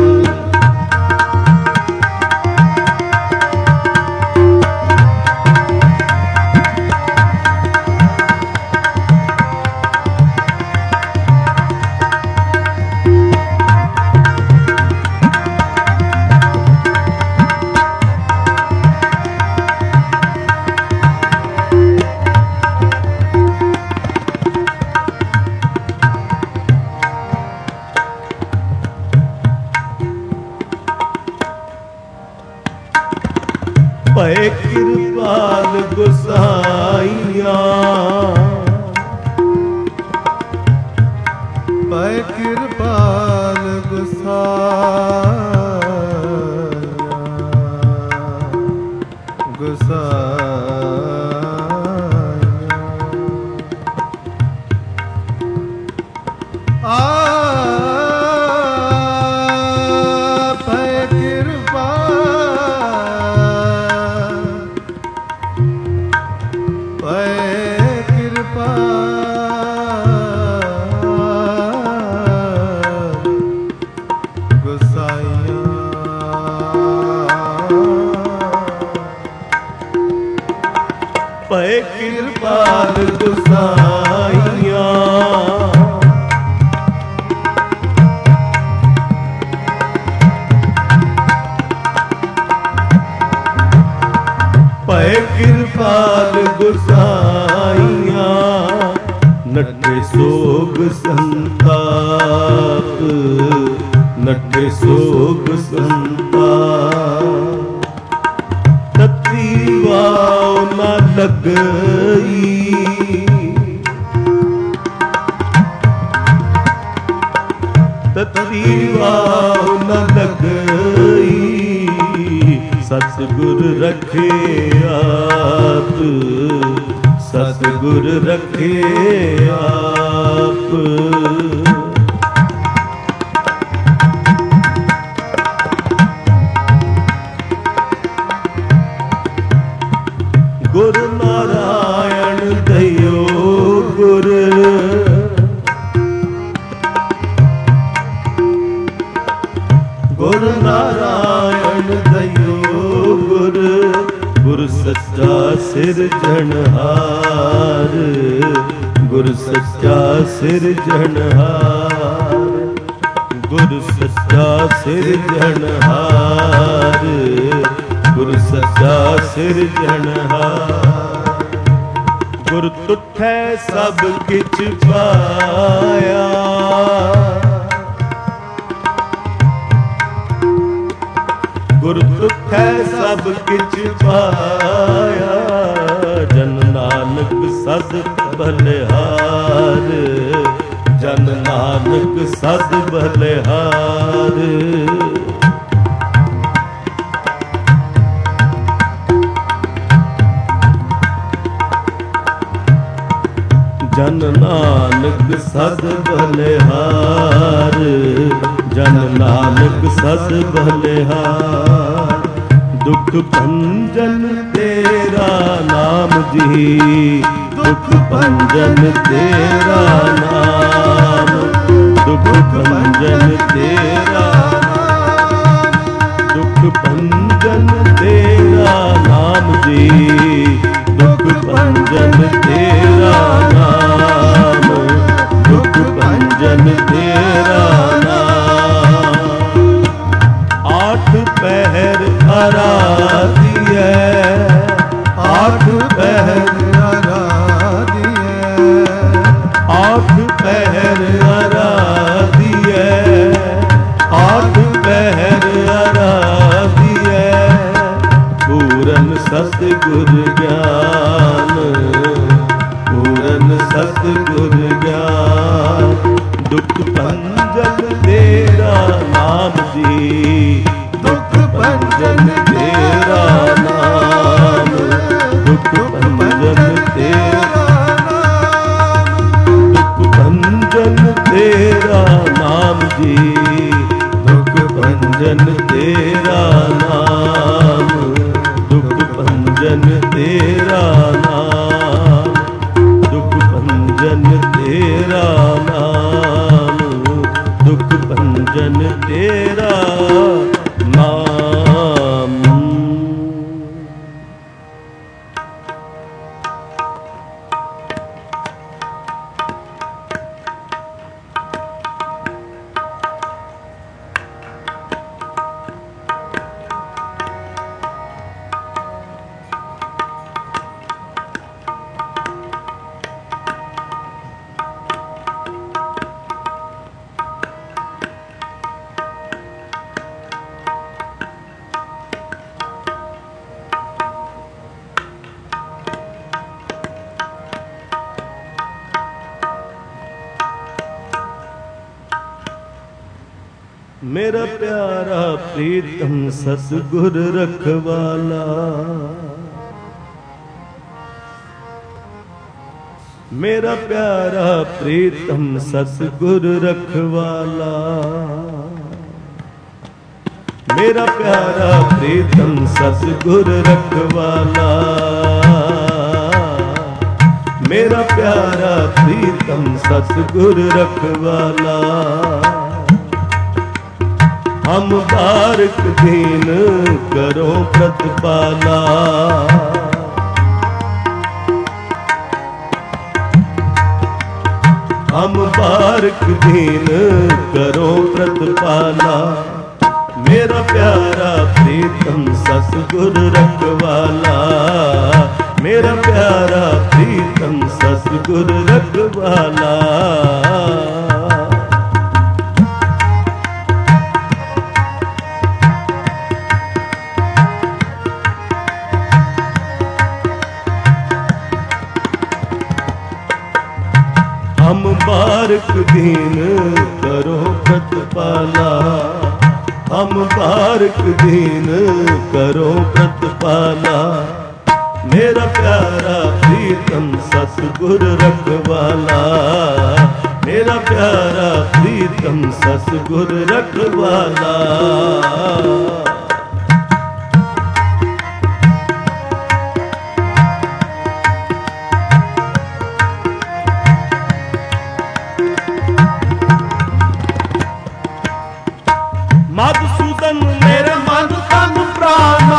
ਭਏ ਕਿਰਪਾਲ ਗੁਸਾਈਆਂ, ਭਏ ਕਿਰਪਾਲ ਭਏ ਕਿਰਪਾਲ ਗੁਸਾਈਆਂ, ਭਏ ਕਿਰਪਾਲ ਗੁਸਾਈਆਂ, ਨਠੇ ਸੋਗ ਸੰਤਾਪ, ਨਠੇ ਸੋਗ ਸੰਤਾਪ। ਤਤੀ ਵਾਉ ਨਾ ਲੱਗਈ, ਤਤੀ ਵਾਉ ਨਾ ਲੱਗਈ, ਸਤਿਗੁਰ ਰਖੇ ਆਪ, ਸਤਿਗੁਰ ਰਖੇ ਆਪ। ਗੁਰ ਨਾਰਾਇਣ ਦਇਓ ਗੁਰ, ਗੁਰ ਨਾਰਾਇਣ ਦਇਓ ਗੁਰ, ਗੁਰ ਸੱਚਾ ਸਿਰਜਣਹਾਰ, ਗੁਰ ਸੱਚਾ ਸਿਰਜਣਹਾਰ, ਗੁਰ ਸੱਚਾ ਸਿਰਜਣਹਾਰ, ਗੁਰ ਸੱਚਾ ਸਿਰਜਣਹਾਰ। ਗੁਰ ਤੁਠੈ ਸਭ ਕਿਛ ਪਾਇਆ, ਗੁਰ ਤੁਠੈ ਸਭ ਕਿਛ ਪਾਇਆ, ਜਨ ਨਾਨਕ ਸਦ ਬਲਿਹਾਰ, ਜਨ ਨਾਨਕ ਸਦ ਬਲਿਹਾਰ। ਜਨ ਨਾਨਕ ਸਦ ਬਲਿਹਾਰ, ਜਨ ਨਾਨਕ ਸਦ ਬਲਿਹਾਰ। ਦੁਖ ਭੰਜਨ ਤੇਰਾ ਨਾਮ ਜੀ, ਦੁਖ ਭੰਜਨ ਤੇਰਾ ਨਾਮ, ਦੁਖ ਭੰਜਨ ਤੇਰਾ ਨਾਮ, ਦੁਖ ਭੰਜਨ ਤੇਰਾ ਨਾਮ ਜੀ, ਦੁਖ ਭੰਜਨ ਤੇਰਾ ਨਾਮ, ਦੁਖ ਭੰਜਨ ਤੇਰਾ ਨਾਮ। ਆਠ ਪਹਿਰ ਆਰਾਧੀਐ, ਆਠ ਪਹਿਰ ਆਰਾਧੀਐ, ਆਠ ਪਹਿਰ ਆਰਾਧੀਐ, ਆਠ ਪਹਿਰ ਆਰਾਧੀਐ। ਪੂਰਨ ਸਤਿਗੁਰ ਗਿਆਨ, ਪੂਰਨ ਸਤਿਗੁਰ ਗਿਆਨ। ਦੁਖ ਭੰਜਨ ਤੇਰਾ ਨਾਮ ਜੀ, ਦੁਖ ਭੰਜਨ ਤੇਰਾ ਨਾਮ, ਦੁਖ ਭੰਜਨ ਤੇਰਾ ਨਾਮ, ਦੁਖ ਭੰਜਨ ਤੇਰਾ ਨਾਮ ਜੀ, ਦੁਖ ਭੰਜਨ ਤੇਰਾ ਨਾਮ, ਦੁਖ ਭੰਜਨ ਤੇਰਾ ਨਾਮ, ਦੁਖ ਭੰਜਨ ਤੇਰਾ ਨਾਮ, ਦੁਖ ਭੰਜਨ ਤੇਰਾ ਨਾਮ। मेरा प्यारा प्रीतम सतगुर रखवाला, मेरा प्यारा प्रीतम सतगुर रखवाला, मेरा प्यारा प्रीतम सतगुर रखवाला, मेरा प्यारा प्रीतम सतगुर रखवाला। हम बारक दीन करो प्रतिपाला, हम बारक दीन करो प्रतिपाला। मेरा प्यारा प्रीतम सतगुर रखवाला, मेरा प्यारा प्रीतम सतगुर रखवाला। हम बारक दीन करो प्रतिपाला, हम बारक दीन करो प्रतिपाला। मेरा प्यारा प्रीतम सतगुर रखवाला, मेरा प्यारा प्रीतम सतगुर रखवाला। मधुसूदन मेरे मन तन प्राणा,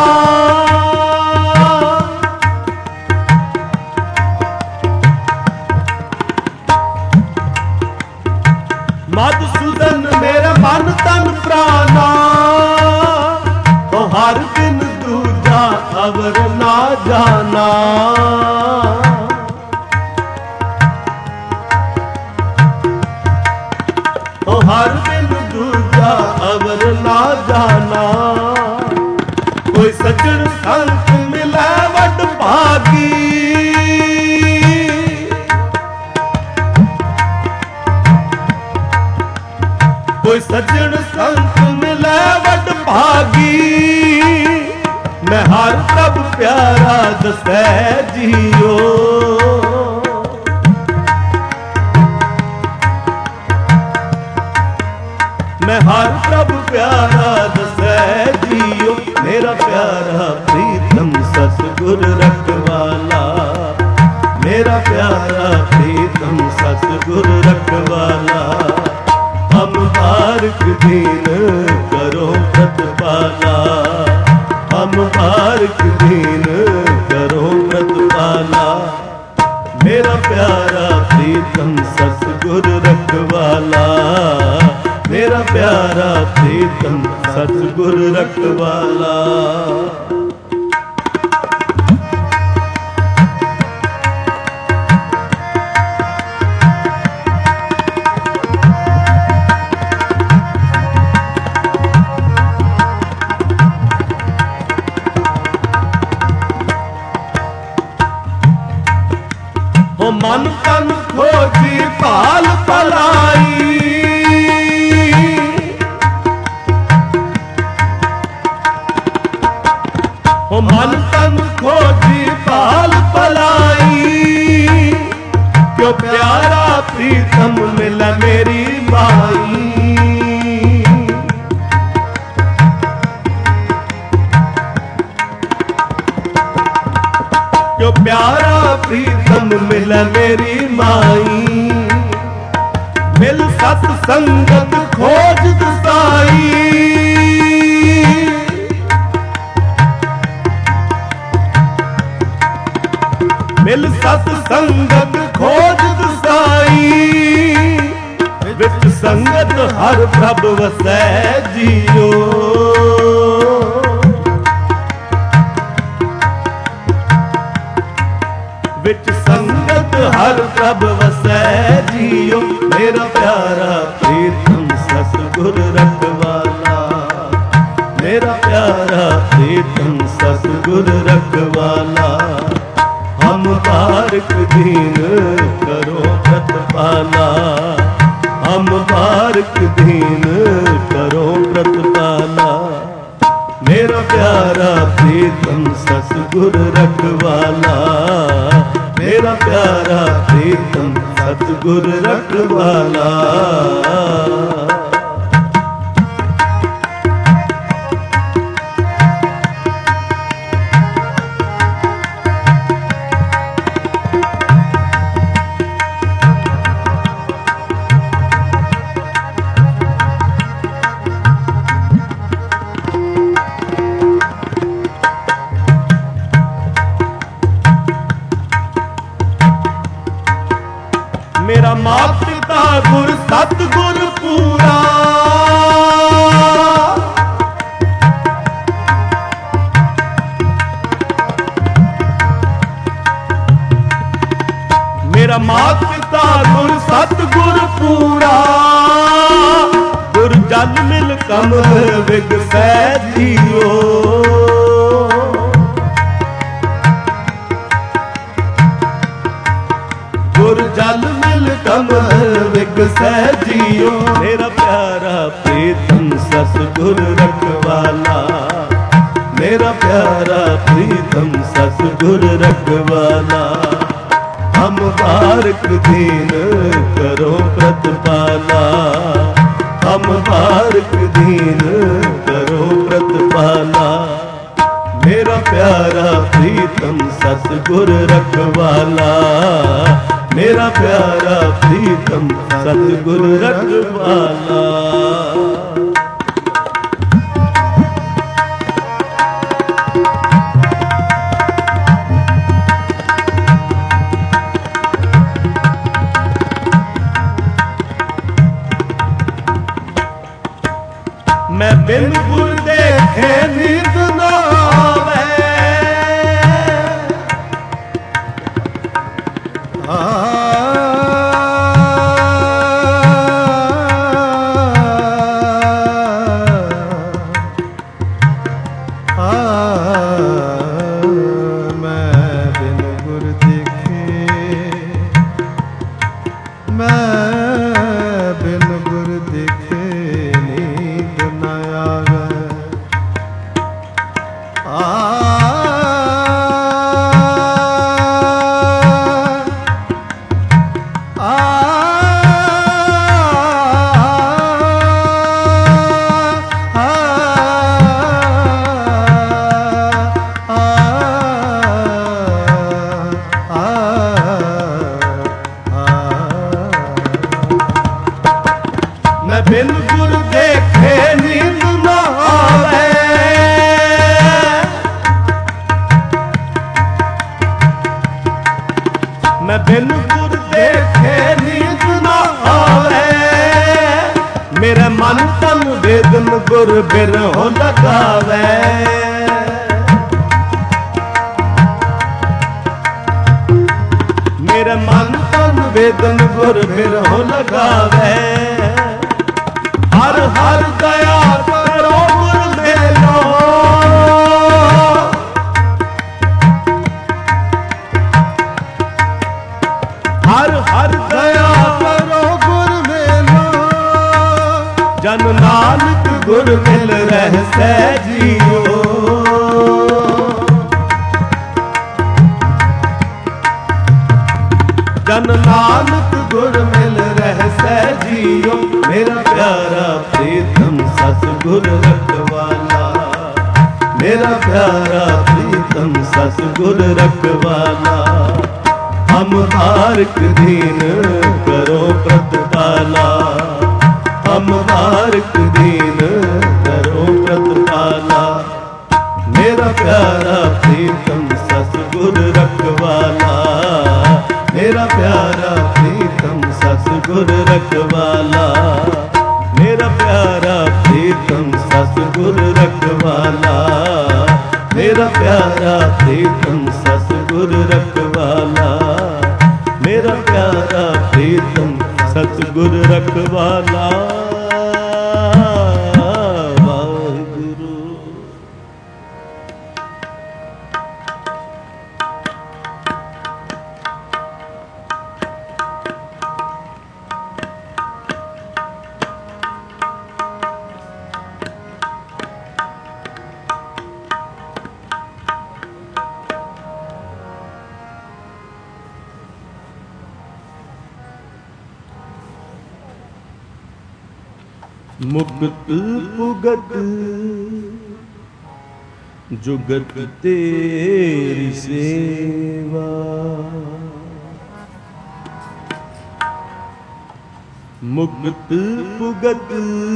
मधुसूदन मेरे मन तन प्राणा। तो हर दिन दूजा अवर ना जाना, तो हर दिन दूजा अवर ना जाना। कोई सज्जन संत मिले वड भागी, कोई सज्जन संत मिले वड भागी। मैं हर प्रभ प्यारा दसै जियो, मैं हर प्रभ प्यारा दसै जियो, मेरा प्यारा प्रीतम सतगुर रखवाला, मेरा प्यारा प्रीतम सतगुर रखवाला। हम बारक दीन करो प्रतिपाला, हम बारक दीन करो प्रतिपाला। मेरा प्यारा प्रीतम सतगुर रखवाला, मेरा प्यारा प्रीतम सतगुर रखवाला। हो मन तन खोजी पाल पलाई, हो मन तन खोजी पाल पलाई। क्यों प्यारा प्रीतम मिला मेरी माई, क्यों प्यारा प्रीतम मिला मेरी माई। मिल सत संगत खोज दसाई, मिल सत संगत खोज दसाई। विच संगत हर प्रभ वसै जियो, विच संगत हर प्रभ वसै जियो। मेरा प्यारा प्रीतम सतगुर रखवाला, मेरा प्यारा प्रीतम सतगुर रखवाला। हम बारक दीन करो प्रतिपाला, हम बारक दीन करो प्रतिपाला। मेरा प्यारा प्रीतम सतगुर रखवाला, मेरा प्यारा प्रीतम सतगुर रखवाला। मेरा मात पिता गुर सतगुर पूरा, मेरा मात पिता गुर सतगुर पूरा। गुर जल मिल कमल विगसै जियो, गुर जल मिल कमल विगसै जियो। मेरा प्यारा प्रीतम सतगुर रखवाला, मेरा प्यारा प्रीतम सतगुर रखवाला। हम बारक दीन करो प्रतिपाला, हम बारक दीन करो प्रतिपाला। मेरा प्यारा प्रीतम सतगुर रखवाला, मेरा प्यारा प्रीतम सतगुर रखवाला। मैं बिन गुर देखे नींद न आवे, मैं बिन गुर देखे नींद ना आवे, मेरे मन तन वेदन गुर बिरहो लगावे। मेरे मन तन वेदन गुर बिरहो लगावे। हर हर दया करो गुर मेलो, हर हर दया करो गुर मेलो, जन नानक गुर मिल रहसै जियो। जन नानक गुर मिल रहसै जियो, मेरा प्यारा प्रीतम सतगुर रखवाला, मेरा प्यारा प्रीतम सतगुर रखवाला। हम हारक दीन करो प्रतिपाला, हम हारक दीन करो प्रतिपाला। मेरा प्यारा प्रीतम सतगुर रखवाला, मेरा प्यारा प्रीतम सतगुर रखवाला, मेरा प्यारा प्रीतम सतगुर रखवाला, मेरा प्यारा प्रीतम सतगुर रखवाला, मेरा प्यारा प्रीतम सतगुर रखवाला। वाहिगुरू। मुक्त पुगत जुगत तेरी सेवा, मुक्त पुगत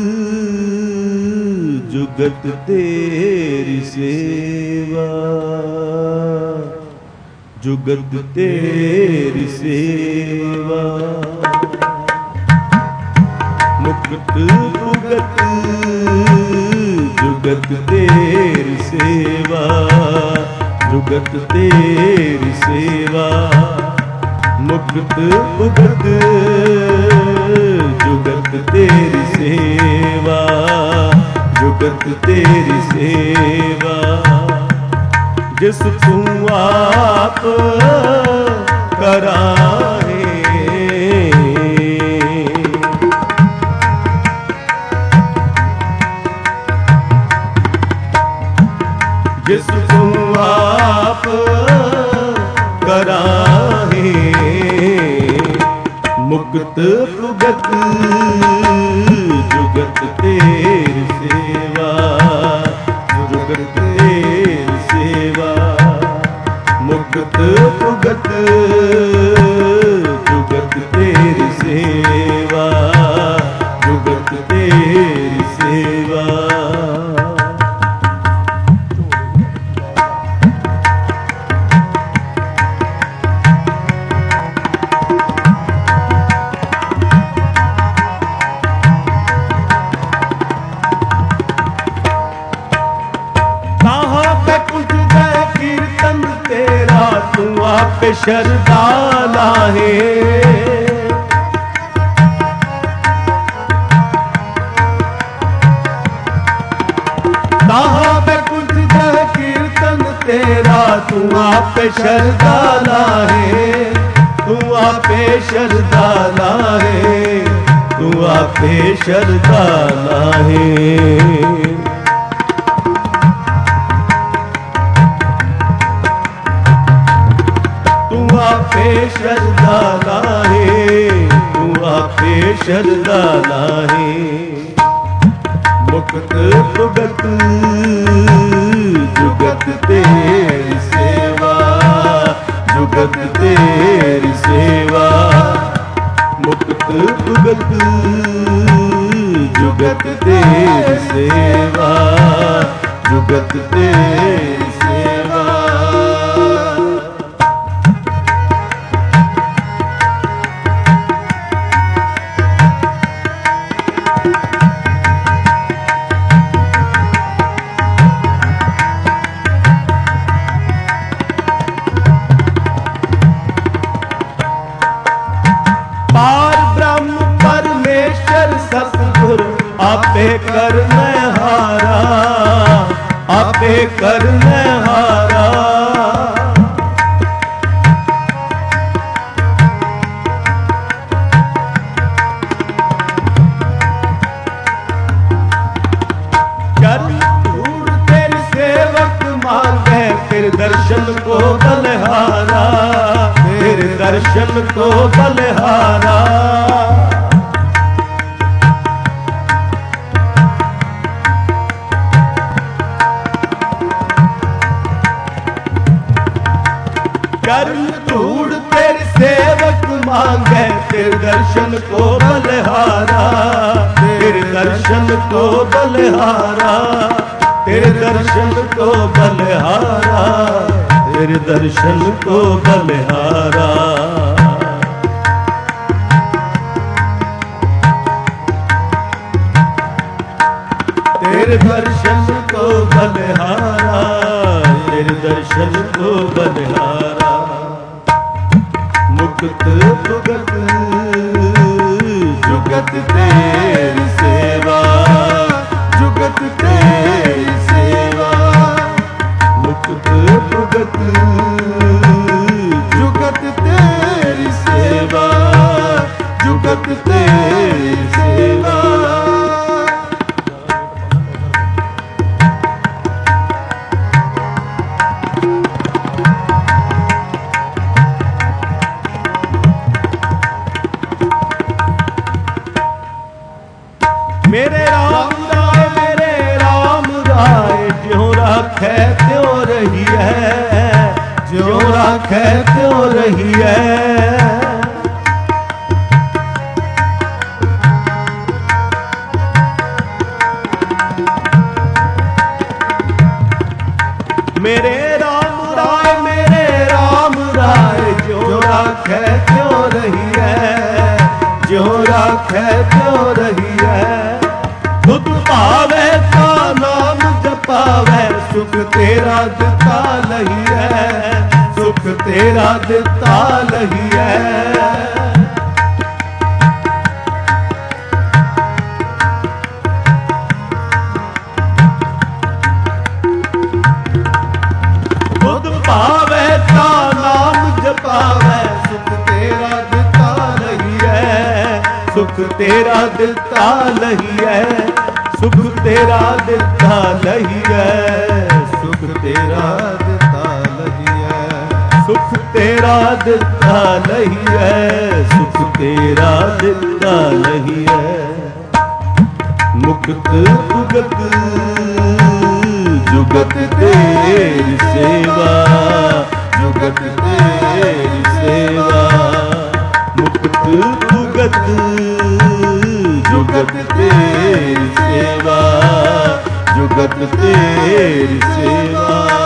जुगत तेरी सेवा, जुगत तेरी सेवा। मुक्त पुगत जुगत तेरी सेवा, जुगत तेरी सेवा। मुक्त पुगत जुगत तेरी सेवा, जुगत तेरी सेवा। जिस तू आप कराए, जिसको आप कराहे। मुक्त पुगत जुगत तेरी सेवा, जुगत तेरी सेवा। मुक्त पुगत जुगत तेरी सेवा, जुगत तेरी सेवा। पे शरदाला है, ताहा पे कुछ कीर्तन तेरा, तू आप पे शरदाला है, तू आप पे शरदाला है, तू आप पे शरदाला है। आपे शरदाला है, तू आपे शरदाला है। मुक्त पुगत जुगत तेरी सेवा, जुगत तेरी सेवा। मुक्त पुगत जुगत तेरी सेवा, जुगत तेरी सेवा। तेरे दर्शन को बलिहारा, तेरे दर्शन को बलिहारा। करन धूड़ तेरे सेवक मांगे, तेरे दर्शन को बलिहारा, तेरे दर्शन को बलिहारा, तेरे दर्शन को बलिहारा, तेरे दर्शन को बलिहारा। तेरे दर्शन को बलिहारा, तेरे दर्शन को बलिहारा। मुक्त जुगत जुगत तेरी सेवा, जुगत तेरी सेवा। मुक्त जुगत जुगत तेरी सेवा, जुगत तेरी सेवा। मेरे राम राय, मेरे राम राय, ज्यों राखै त्यों रही है, ज्यों राखै त्यों रही है। मेरे राम राय, मेरे राम राय, ज्यों राखै त्यों रही है, ज्यों राखै त्यों रही है। खुद पावे का नाम जपावे, सुख तेरा दिता लही है, सुख तेरा दिता लही है। खुद पावे का नाम जपावे, सुख तेरा दिता लही है, सुख तेरा दिता लही है, सुख तेरा दिता लही है, सुख तेरा दिता लही है, सुख तेरा दिता लही है, सुख तेरा दिता लही है। मुक्त जुगत जुगत तेरी सेवा, जुगत तेरी सेवा। मुक्त जुगत जुगत तेरी सेवा, जुगत तेरी सेवा।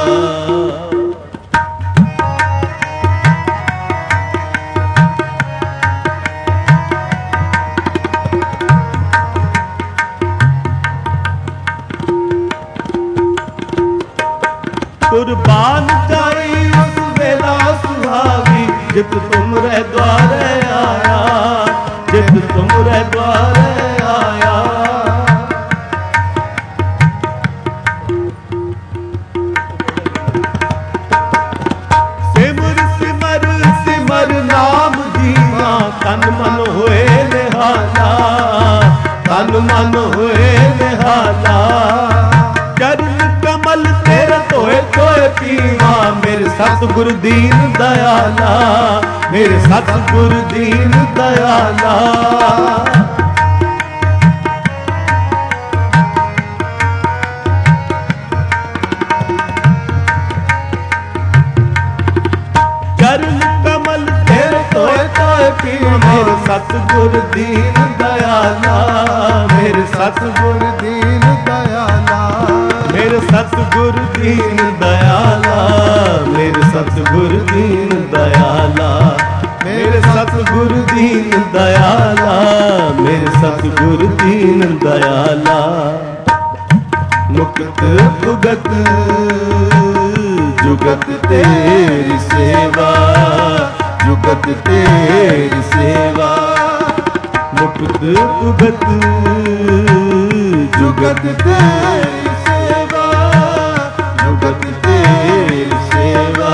कुर्बान जाई उस वेला सुहावी, जित तुमरे द्वारे आया, जित तुमरे द्वारे आया। सिमर सिमर सिमर नाम जीवा, तन मन होए निहाला, तन मन होए निहाला। चरण कमल तेरे धोए धोए पीवा, मेरे सतगुर दीन दयाला, मेरे सतगुर दीन दयाला। चरण कमल तेरे धोए धोए पीवा, मेरे सतगुर दीन दयाला, मेरे सतगुर दीन दयाला, मेरे सतगुर दीन दयाला, मेरे सतगुर दीन दयाला, मेरे सतगुर दीन दयाला, मेरे सतगुर दीन दयाला। मुक्त जुगत जुगत तेरी सेवा, जुगत तेरी सेवा। मुक्त जुगत जुगत तेरी सेवा, जुगत तेरी सेवा।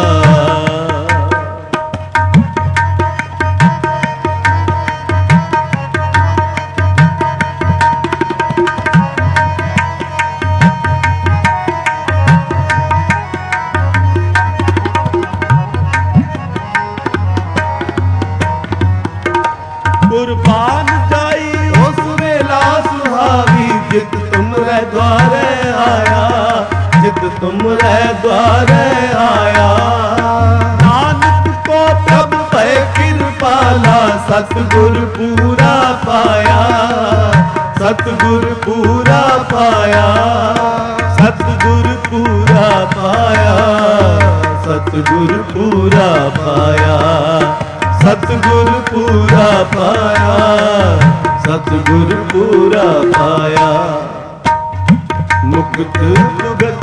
द्वारे आया, जित तुमरे द्वारे आया। नानक को प्रभ भय कृपाला, सतगुर पूरा पाया, सतगुर पूरा पाया, सतगुर पूरा पाया, सतगुर पूरा पाया, सतगुर पूरा पाया, सतगुर पूरा पाया। मुक्त जुगत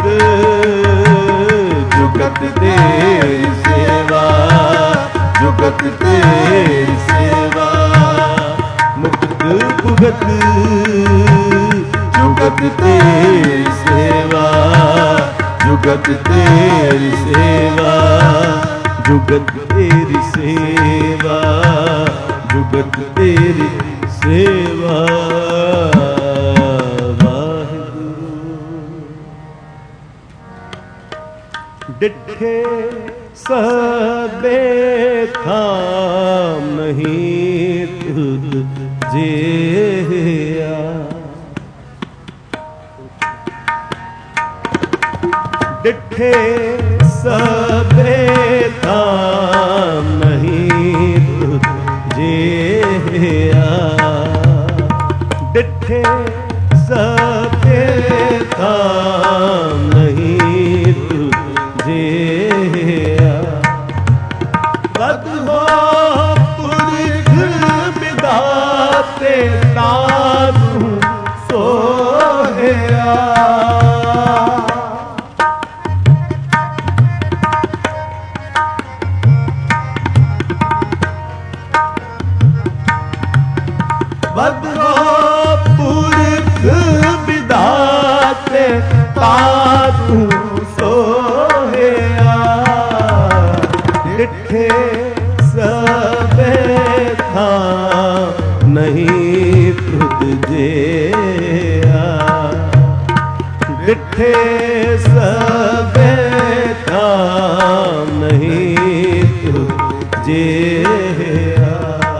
जुगत तेरी सेवा, जुगत तेरी सेवा। मुक्त जुगत जुगत तेरी सेवा, जुगत तेरी सेवा, जुगत तेरी सेवा, जुगत तेरी सेवा। डिठे सबे थाम नहीं तुझ जेया, डिठे सबे थाम नहीं तुझ जेया, डिठे सबे थाम नहीं तुझ जेया। बदहो पुरख विधाते तारू सोहया, बदहो पुरख विधाते तारू सोहया। डिठे सबे थाम नहीं तुझ जेया, डिठे सबे थाम नहीं तुझ जेया।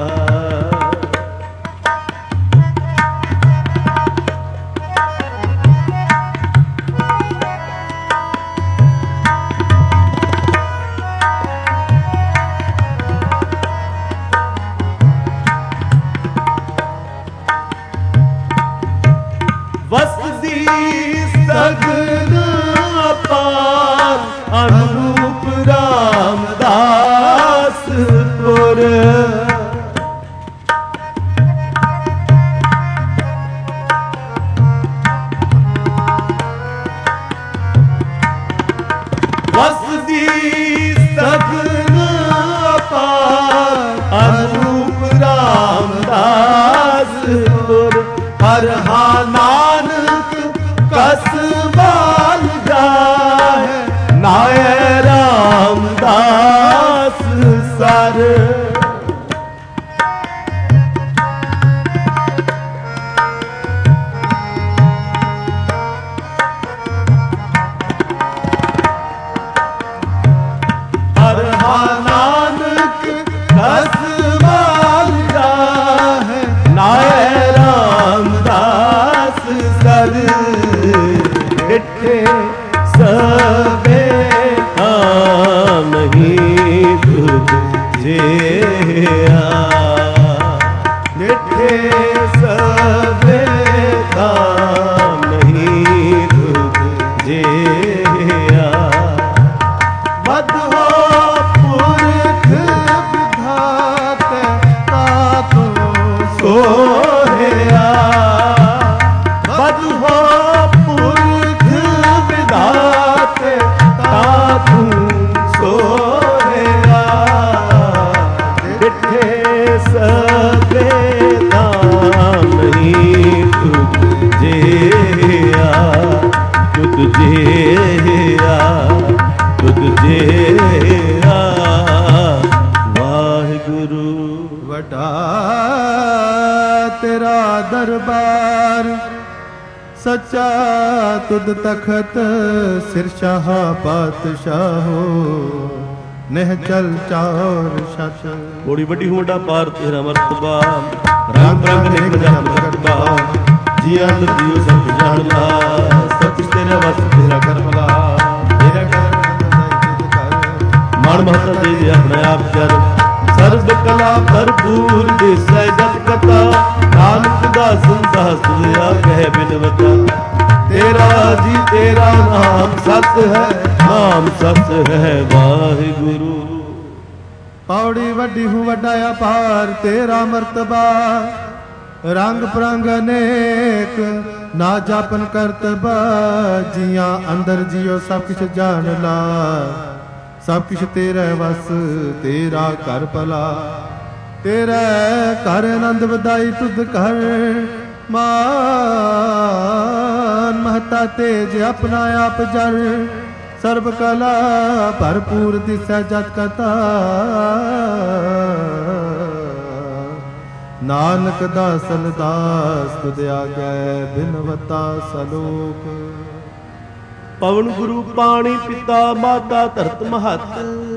वसदी सगन अपार अनूप रामदास पुर, वसदी सगन अपार अनूप रामदास पुर। हर हा नानक कसबाल जाए, नाय रामदास सर। हर हा नानक कसबाल जाए, नाय रामदास सर। डिठे सबे थाम नहीं तुझ जेया, डिठे सबे थाम नहीं तुझ जेया। बदहो पुरख विधाते तातो सोहया, बदहो पुरख विधाते तातू सोहया। डिठे सबे थाम नहीं तुझ जेया, तुझ जेया, तुझ जेया। वाहिगुरु वटा तेरा दरबार, सच्चा तुद तखत सिरशाह पातशाहो, निहचल चार शासन। बड़ी बड़ी होड़ा पार तेरा मर्तबा, रंग रंग निक जम रखबा, जिया दियो सब जानला। ਤੇਰਾ ਵਸ ਤੇਰਾ ਕਰ ਭਲਾ, ਤੇਰਾ ਕਰ ਤੁਧ ਕਰ। ਮਨ ਮਹਤਾ ਦੇ ਜੇ ਆਪਣੇ ਆਪ ਚਰ, ਸਰਬ ਕਲਾ ਭਰਪੂਰ ਦਿਸੈ ਜਤ ਕਥਾ, ਨਾਨਕ ਦਾਸ ਦਾਸ ਲਿਆ ਕਹਿ ਬਿਨਵਤਾ। ਤੇਰਾ ਜੀ ਤੇਰਾ ਨਾਮ ਸਤ ਹੈ, ਨਾਮ ਸਤ ਹੈ ਵਾਹਿਗੁਰੂ। ਪੌੜੀ ਵੱਡੀ ਹੂੰ ਵੱਡਾ ਅਪਾਰ ਤੇਰਾ ਮਰਤਬਾ, ਰੰਗ ਪ੍ਰੰਗ ਅਨੇਕ ਨਾ ਜਾਪਨ ਕਰਤਬਾ। ਜੀਆਂ ਅੰਦਰ ਜਿਉ ਸਭ ਕਿਛ ਜਾਣ ਲਾ, ਸਭ ਕਿਛ ਤੇਰਾ ਵਸ ਤੇਰਾ ਘਰ ਭਲਾ। ਤੇਰਾ ਘਰ ਆਨੰਦ ਵਧਾਈ ਤੁਧ ਘਰ, ਮਾਨ ਮਹਤਾ ਤੇਜ ਆਪਣਾ ਆਪ ਜਰ। ਸਰਬ ਕਲਾ ਭਰਪੂਰ ਦਿਸੈ ਜਤ ਕਥਾ, ਨਾਨਕ ਦਾਸਨ ਦਾਸ ਤੁਧ ਆਗੈ ਬਿਨਵਤਾ ਸਲੋਕ। ਪਵਨ ਗੁਰੂ ਪਾਣੀ ਪਿਤਾ ਮਾਤਾ ਧਰਤ ਮਹਤ,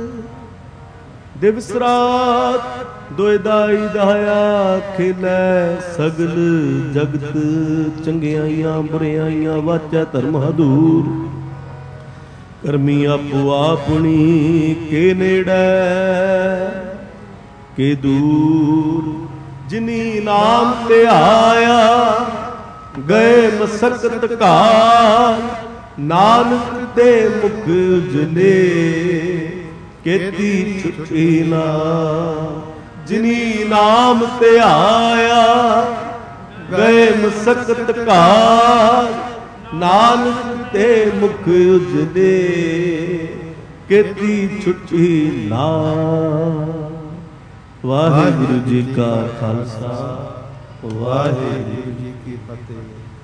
ਦਿਵਸ ਰਾਤ ਦੋਇ ਦਾਈ ਦਹਾਇਆ ਖੇਲੈ। ਸਗਲ ਜਗਤ ਚੰਗਿਆਈਆਂ ਬੁਰਿਆਈਆਂ ਵਾਚੈ ਧਰਮ ਹਦੂਰ। ਕਰਮੀ ਆਪੋ ਆਪਣੀ ਕੇ ਨੇੜੈ ਕੇ ਦੂਰ। ਜਿਨੀ ਨਾਮ ਧਿਆਇਆ ਗਏ ਮਸਕਤ ਘਾਲ, ਨਾਨਕ ਦੇ ਮੁਖ ਉਜਲੇ ਕੇਤੀ ਛੁਟੀ ਨਾ। ਜਿਨੀ ਨਾਮ ਧਿਆਇਆ ਗਏ ਮਸਕਤ ਘਾਲ, ਨਾਨਕ ਦੇ ਮੁਖ ਉਜਲੇ ਕੇਤੀ ਛੁਟੀ ਨਾ। ਵਾਹਿਗੁਰੂ ਜੀ ਕਾ ਖਾਲਸਾ, ਵਾਹਿਗੁਰੂ ਜੀ ਕੀ ਫਤਿਹ।